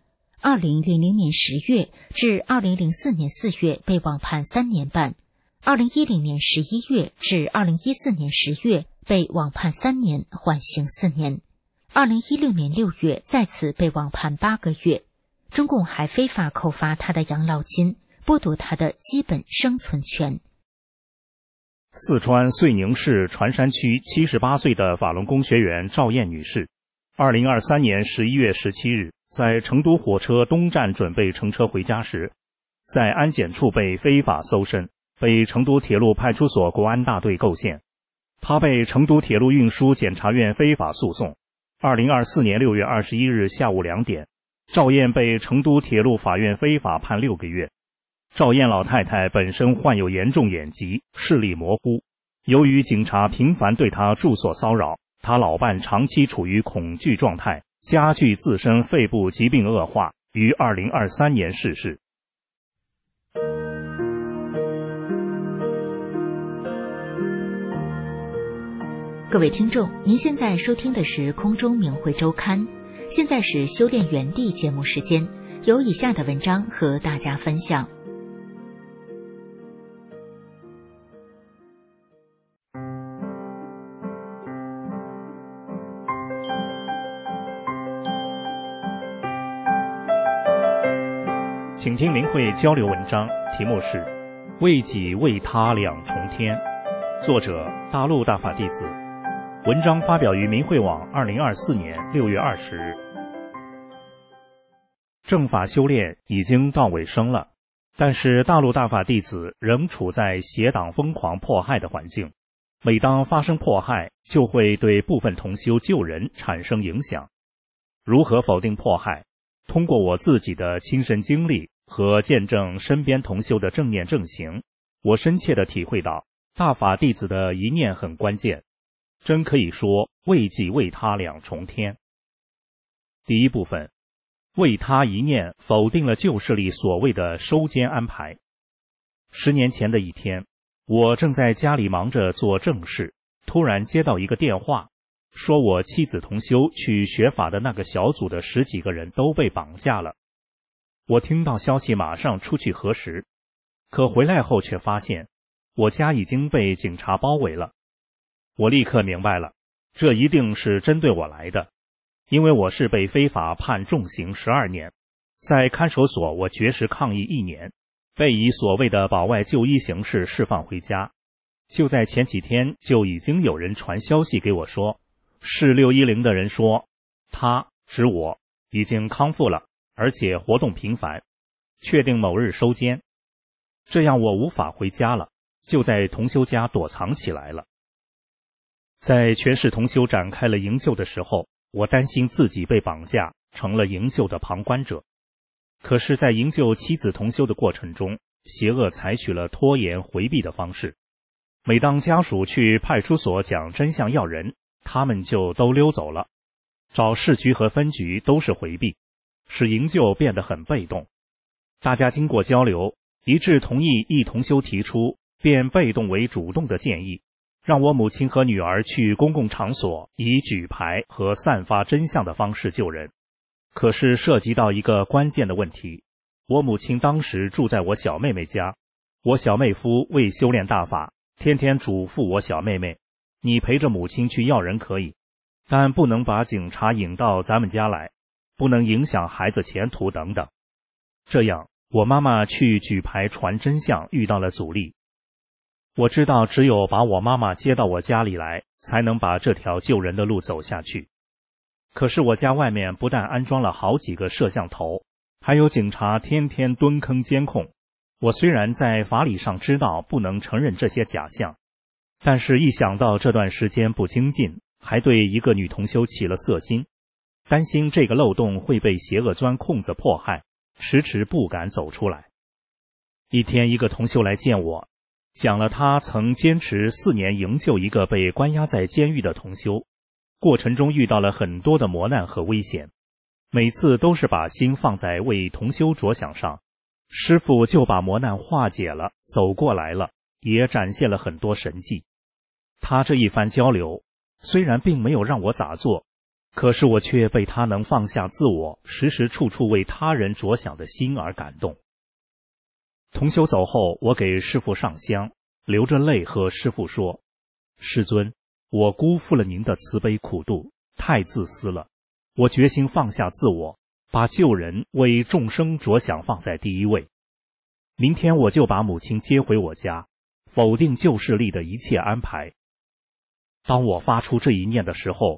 2000年10月至2004年4月被网判3年半，2010年11月至2014年10月被网判3年，缓刑4年，2016年6月再次被网判8个月。中共还非法扣发他的养老金，剥夺他的基本生存权。 四川遂宁市船山区78岁的法轮功学员赵艳女士 2023年11月17日，在成都火车东站准备乘车回家时，在安检处被非法搜身，被成都铁路派出所国安大队构陷。他被成都铁路运输检察院非法诉讼。2024年6月21日下午2点，赵燕被成都铁路法院非法判6个月。赵燕老太太本身患有严重眼疾，视力模糊，由于警察频繁对她住所骚扰，她老伴长期处于恐惧状态，加剧自身肺部疾病恶化，于2023年逝世。 各位听众，您现在收听的是空中明慧周刊，现在是修炼原地节目时间，有以下的文章和大家分享。 请听明慧交流文章，题目是为己为他两重天，作者大陆大法弟子。文章发表于明慧网2024年6月20日。正法修炼已经到尾声了，但是大陆大法弟子仍处在邪党疯狂迫害的环境。每当发生迫害，就会对部分同修救人产生影响。如何否定迫害？通过我自己的亲身经历和见证身边同修的正念正行，我深切地体会到大法弟子的一念很关键，真可以说为己为他两重天。第一部分，为他一念否定了旧势力所谓的收监安排。10年前的一天，我正在家里忙着做正事，突然接到一个电话，说我妻子同修去学法的那个小组的10几个人都被绑架了。我听到消息马上出去核实，可回来后却发现我家已经被警察包围了。我立刻明白了，这一定是针对我来的，因为我是被非法判重刑12年，在看守所我绝食抗议1年，被以所谓的保外就医形式释放回家。就在前几天，就已经有人传消息给我说，市610的人说他指我已经康复了，而且活动频繁，确定某日收监。这样我无法回家了，就在同修家躲藏起来了。在全市同修展开了营救的时候，我担心自己被绑架，成了营救的旁观者。可是在营救妻子同修的过程中，邪恶采取了拖延回避的方式。每当家属去派出所讲真相要人，他们就都溜走了，找市局和分局都是回避，使营救变得很被动。大家经过交流，一致同意一同修提出变被动为主动的建议，让我母亲和女儿去公共场所以举牌和散发真相的方式救人。可是涉及到一个关键的问题，我母亲当时住在我小妹妹家，我小妹夫为修炼大法，天天嘱咐我小妹妹，你陪着母亲去要人可以，但不能把警察引到咱们家来，不能影响孩子前途等等。这样我妈妈去举牌传真相遇到了阻力。我知道只有把我妈妈接到我家里来，才能把这条救人的路走下去。可是我家外面不但安装了好几个摄像头，还有警察天天蹲坑监控。我虽然在法理上知道不能承认这些假象，但是一想到这段时间不精进，还对一个女同修起了色心，担心这个漏洞会被邪恶钻空子迫害，迟迟不敢走出来。一天一个同修来见我，讲了他曾坚持4年营救一个被关押在监狱的同修，过程中遇到了很多的磨难和危险，每次都是把心放在为同修着想上，师父就把磨难化解了，走过来了，也展现了很多神迹。他这一番交流虽然并没有让我咋做，可是我却被他能放下自我，时时处处为他人着想的心而感动。同修走后，我给师父上香，流着泪和师父说，师尊，我辜负了您的慈悲苦度，太自私了，我决心放下自我，把救人为众生着想放在第一位。明天我就把母亲接回我家，否定旧势力的一切安排。当我发出这一念的时候，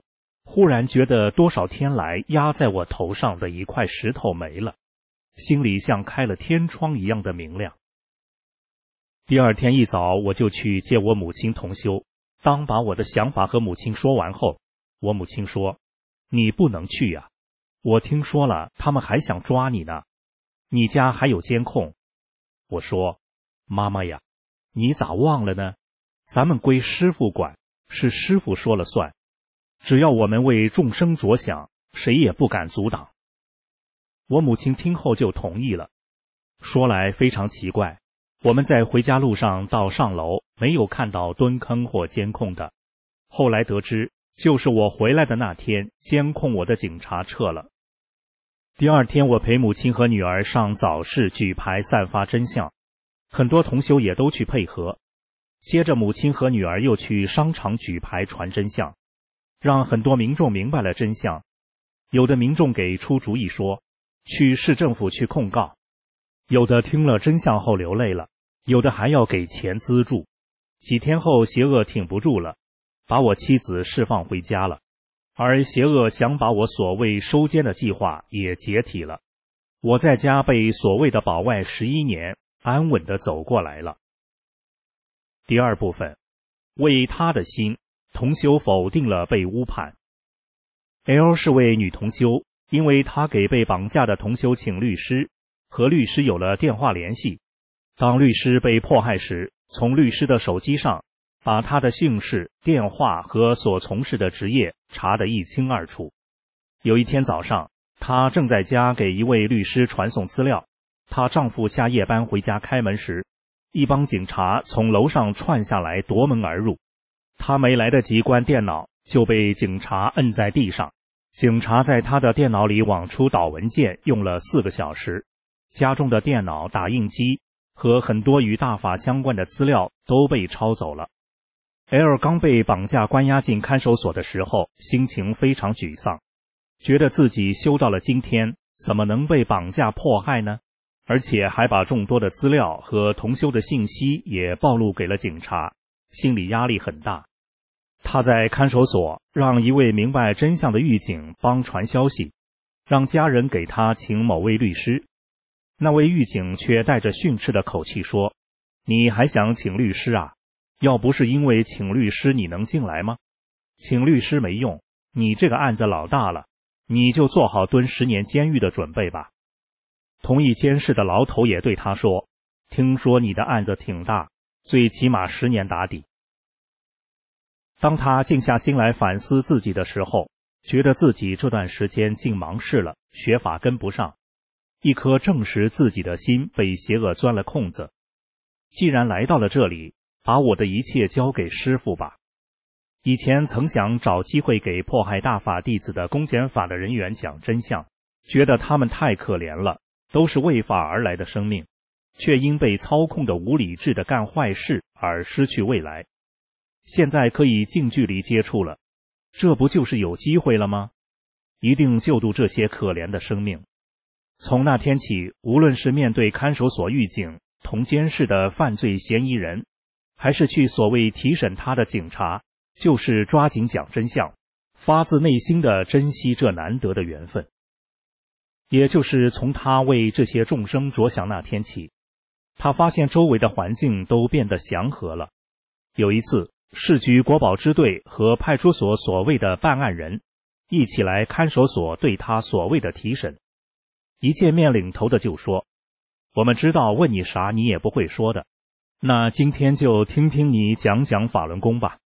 忽然觉得多少天来压在我头上的一块石头没了，心里像开了天窗一样的明亮。第二天一早，我就去接我母亲同修。当把我的想法和母亲说完后，我母亲说：“你不能去呀，我听说了，他们还想抓你呢。你家还有监控。”我说：“妈妈呀，你咋忘了呢？咱们归师父管，是师父说了算。只要我们为众生着想，谁也不敢阻挡。”我母亲听后就同意了。说来非常奇怪，我们在回家路上到上楼没有看到蹲坑或监控的，后来得知就是我回来的那天，监控我的警察撤了。第二天，我陪母亲和女儿上早市举牌散发真相，很多同修也都去配合。接着母亲和女儿又去商场举牌传真相，让很多民众明白了真相。有的民众给出主意说去市政府去控告，有的听了真相后流泪了，有的还要给钱资助。几天后，邪恶挺不住了，把我妻子释放回家了，而邪恶想把我所谓收监的计划也解体了。我在家被所谓的保外11年，安稳地走过来了。第二部分，为他的心，同修否定了被误判。L 是位女同修，因为她给被绑架的同修请律师，和律师有了电话联系。当律师被迫害时，从律师的手机上把他的姓氏、电话和所从事的职业查得一清二楚。有一天早上，她正在家给一位律师传送资料，她丈夫下夜班回家开门时，一帮警察从楼上窜下来夺门而入。她没来得及关电脑，就被警察摁在地上。警察在她的电脑里往出导文件用了4个小时，家中的电脑、打印机和很多与大法相关的资料都被抄走了。L 刚被绑架关押进看守所的时候，心情非常沮丧，觉得自己修到了今天，怎么能被绑架迫害呢？而且还把众多的资料和同修的信息也暴露给了警察，心理压力很大。他在看守所让一位明白真相的狱警帮传消息，让家人给他请某位律师。那位狱警却带着训斥的口气说：“你还想请律师啊？要不是因为请律师你能进来吗？请律师没用，你这个案子老大了，你就做好蹲10年监狱的准备吧。”同意监视的牢头也对他说：“听说你的案子挺大，最起码10年打底。”当他静下心来反思自己的时候，觉得自己这段时间竟忙事了，学法跟不上，一颗正视自己的心被邪恶钻了空子。既然来到了这里，把我的一切交给师父吧。以前曾想找机会给迫害大法弟子的公检法的人员讲真相，觉得他们太可怜了，都是为法而来的生命，却因被操控的无理智的干坏事而失去未来。现在可以近距离接触了，这不就是有机会了吗？一定救度这些可怜的生命。从那天起，无论是面对看守所狱警、同监室的犯罪嫌疑人，还是去所谓提审他的警察，就是抓紧讲真相，发自内心的珍惜这难得的缘分。也就是从他为这些众生着想那天起，他发现周围的环境都变得祥和了。有一次，市局国保支队和派出所所谓的办案人一起来看守所对他所谓的提审。一见面，领头的就说：“我们知道问你啥你也不会说的，那今天就听听你讲讲法轮功吧。”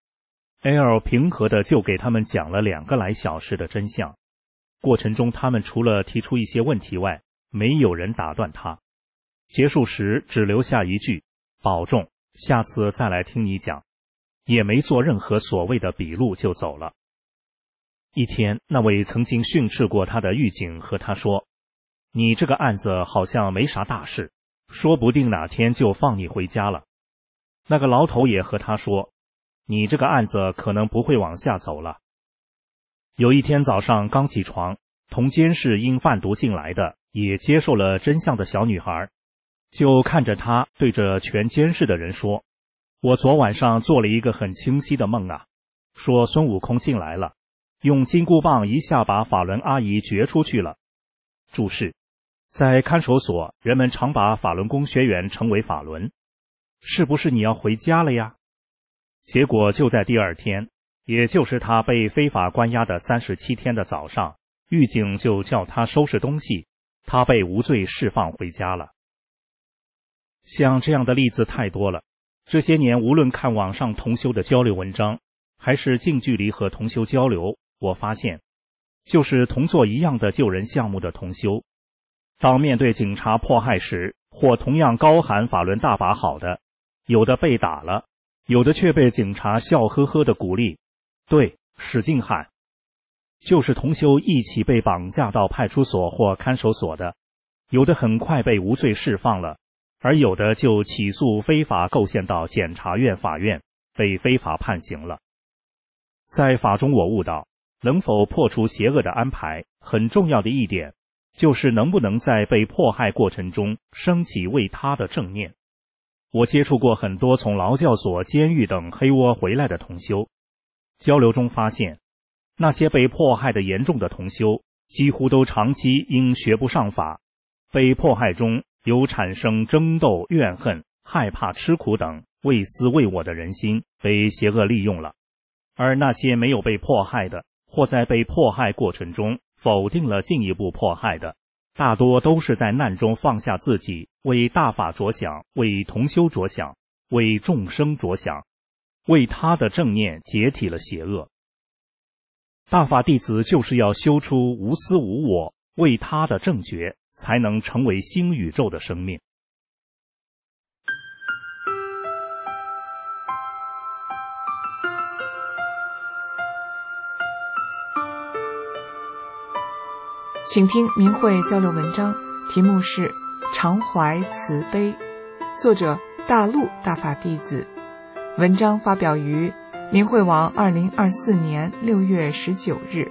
L 平和的就给他们讲了2个来小时的真相。过程中他们除了提出一些问题外，没有人打断他。结束时只留下一句：“保重，下次再来听你讲。”也没做任何所谓的笔录就走了。一天，那位曾经训斥过他的狱警和他说：“你这个案子好像没啥大事，说不定哪天就放你回家了。”那个牢头也和他说：“你这个案子可能不会往下走了。”有一天早上刚起床，同监室因贩毒进来的也接受了真相的小女孩，就看着他对着全监室的人说：“我昨晚上做了一个很清晰的梦啊，说孙悟空进来了， 用金箍棒一下把法轮阿姨掘出去了。注释：在看守所，人们常把法轮功学员称为法轮。是不是你要回家了呀？结果就在第二天，也就是他被非法关押的37天的早上，狱警就叫他收拾东西，他被无罪释放回家了。像这样的例子太多了。这些年无论看网上同修的交流文章，还是近距离和同修交流，我发现就是同做一样的救人项目的同修，当面对警察迫害时，或同样高喊法轮大法好的，有的被打了，有的却被警察笑呵呵的鼓励，对，使劲喊。就是同修一起被绑架到派出所或看守所的，有的很快被无罪释放了，而有的就起诉非法构陷到检察院、法院，被非法判刑了。在法中我悟到，能否破除邪恶的安排，很重要的一点，就是能不能在被迫害过程中升起为他的正念。我接触过很多从劳教所、监狱等黑窝回来的同修，交流中发现，那些被迫害的严重的同修，几乎都长期因学不上法，被迫害中有产生争斗、怨恨、害怕、吃苦等为私为我的人心被邪恶利用了。而那些没有被迫害的，或在被迫害过程中否定了进一步迫害的，大多都是在难中放下自己，为大法着想，为同修着想，为众生着想，为他的正念解体了邪恶。大法弟子就是要修出无私无我，为他的正觉，才能成为新宇宙的生命。 请听明慧交流文章，题目是常怀慈悲，作者大陆大法弟子，文章发表于明慧网2024年6月19日。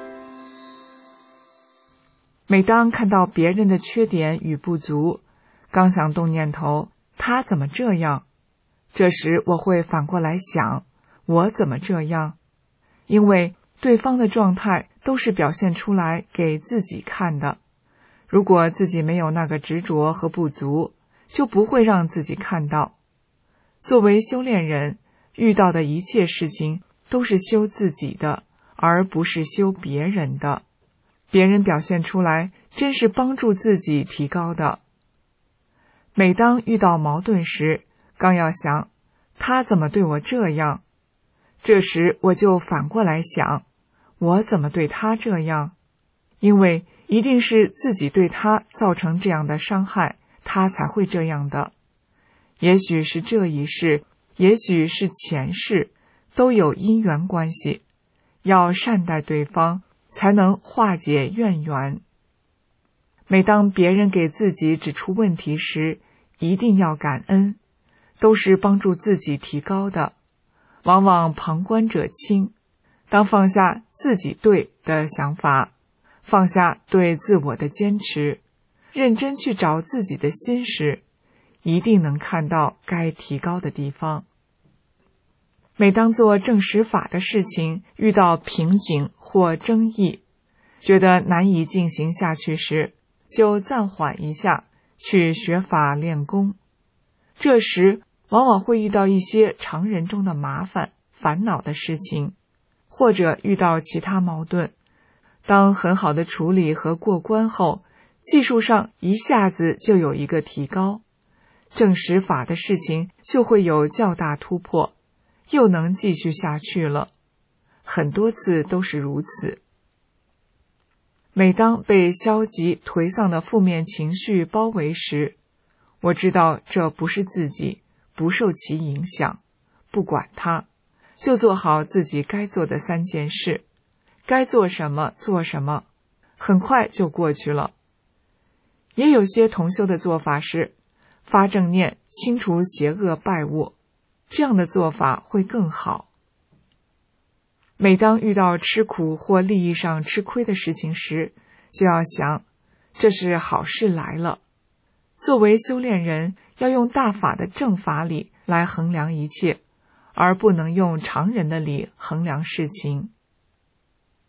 每当看到别人的缺点与不足，刚想动念头，他怎么这样？这时我会反过来想，我怎么这样？因为对方的状态都是表现出来给自己看的，如果自己没有那个执着和不足，就不会让自己看到。作为修炼人，遇到的一切事情都是修自己的，而不是修别人的。别人表现出来，真是帮助自己提高的。每当遇到矛盾时，刚要想，他怎么对我这样？这时我就反过来想，我怎么对他这样？因为一定是自己对他造成这样的伤害，他才会这样的。也许是这一世，也许是前世，都有因缘关系。要善待对方，才能化解怨缘。每当别人给自己指出问题时，一定要感恩，都是帮助自己提高的。往往旁观者清，当放下自己对的想法，放下对自我的坚持，认真去找自己的心时，一定能看到该提高的地方。每当做正实法的事情遇到瓶颈或争议，觉得难以进行下去时，就暂缓一下，去学法练功。这时往往会遇到一些常人中的麻烦、烦恼的事情，或者遇到其他矛盾。当很好的处理和过关后，技术上一下子就有一个提高，正实法的事情就会有较大突破，又能继续下去了。很多次都是如此。每当被消极颓丧的负面情绪包围时，我知道这不是自己，不受其影响，不管它，就做好自己该做的3件事，该做什么做什么，很快就过去了。也有些同修的做法是发正念，清除邪恶败物，这样的做法会更好。每当遇到吃苦或利益上吃亏的事情时，就要想，这是好事来了。作为修炼人，要用大法的正法理来衡量一切，而不能用常人的理衡量事情。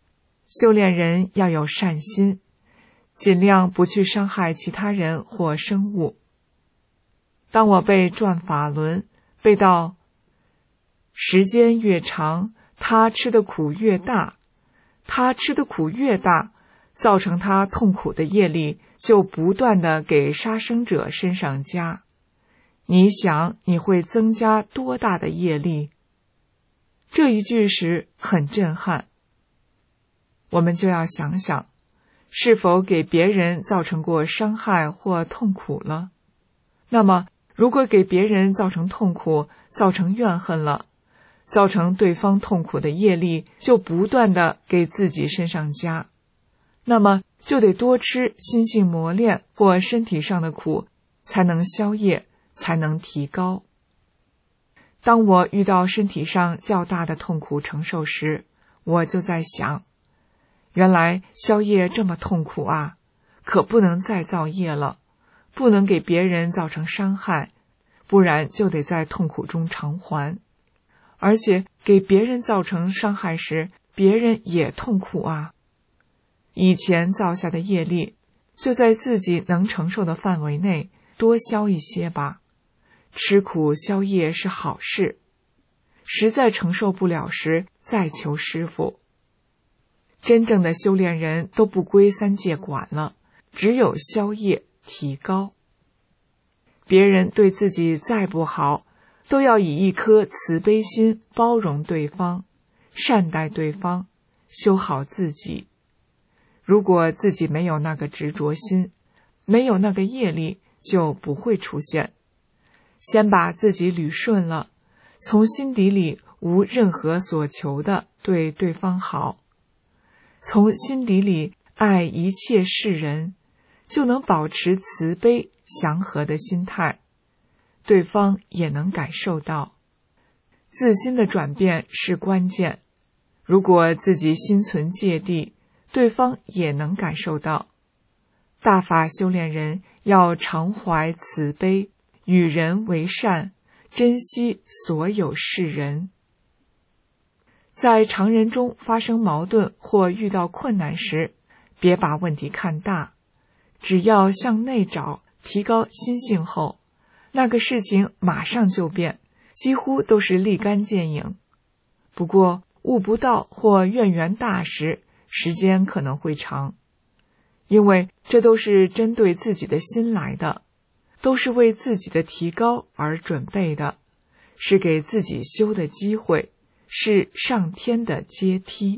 修炼人要有善心，尽量不去伤害其他人或生物。当我背转法轮，背到时间越长，他吃的苦越大，他吃的苦越大，造成他痛苦的业力就不断地给杀生者身上加。你想你会增加多大的业力？这一句时很震撼。我们就要想想，是否给别人造成过伤害或痛苦了？那么，如果给别人造成痛苦，造成怨恨了，造成对方痛苦的业力就不断地给自己身上加，那么就得多吃心性磨练或身体上的苦，才能消业，才能提高。当我遇到身体上较大的痛苦承受时，我就在想，原来消业这么痛苦啊，可不能再造业了，不能给别人造成伤害，不然就得在痛苦中偿还。而且给别人造成伤害时，别人也痛苦啊。以前造下的业力，就在自己能承受的范围内多消一些吧。吃苦消业是好事，实在承受不了时再求师父。真正的修炼人都不归三界管了，只有消业提高。别人对自己再不好，都要以一颗慈悲心包容对方，善待对方，修好自己。如果自己没有那个执着心，没有那个业力，就不会出现。先把自己捋顺了，从心底里无任何所求的对对方好，从心底里爱一切世人，就能保持慈悲祥和的心态，对方也能感受到。自心的转变是关键，如果自己心存芥蒂，对方也能感受到。大法修炼人要常怀慈悲，与人为善，珍惜所有世人。在常人中发生矛盾或遇到困难时，别把问题看大，只要向内找，提高心性后，那个事情马上就变，几乎都是立竿见影。不过悟不到或怨缘大时，时间可能会长，因为这都是针对自己的心来的，都是为自己的提高而准备的，是给自己修的机会，是上天的阶梯。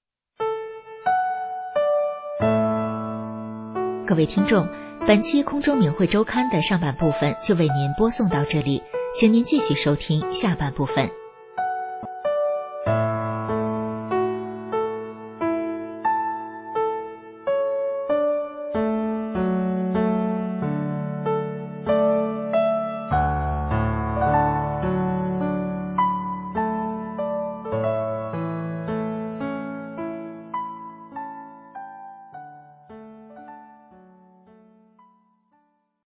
各位听众，本期空中明慧周刊的上半部分就为您播送到这里，请您继续收听下半部分。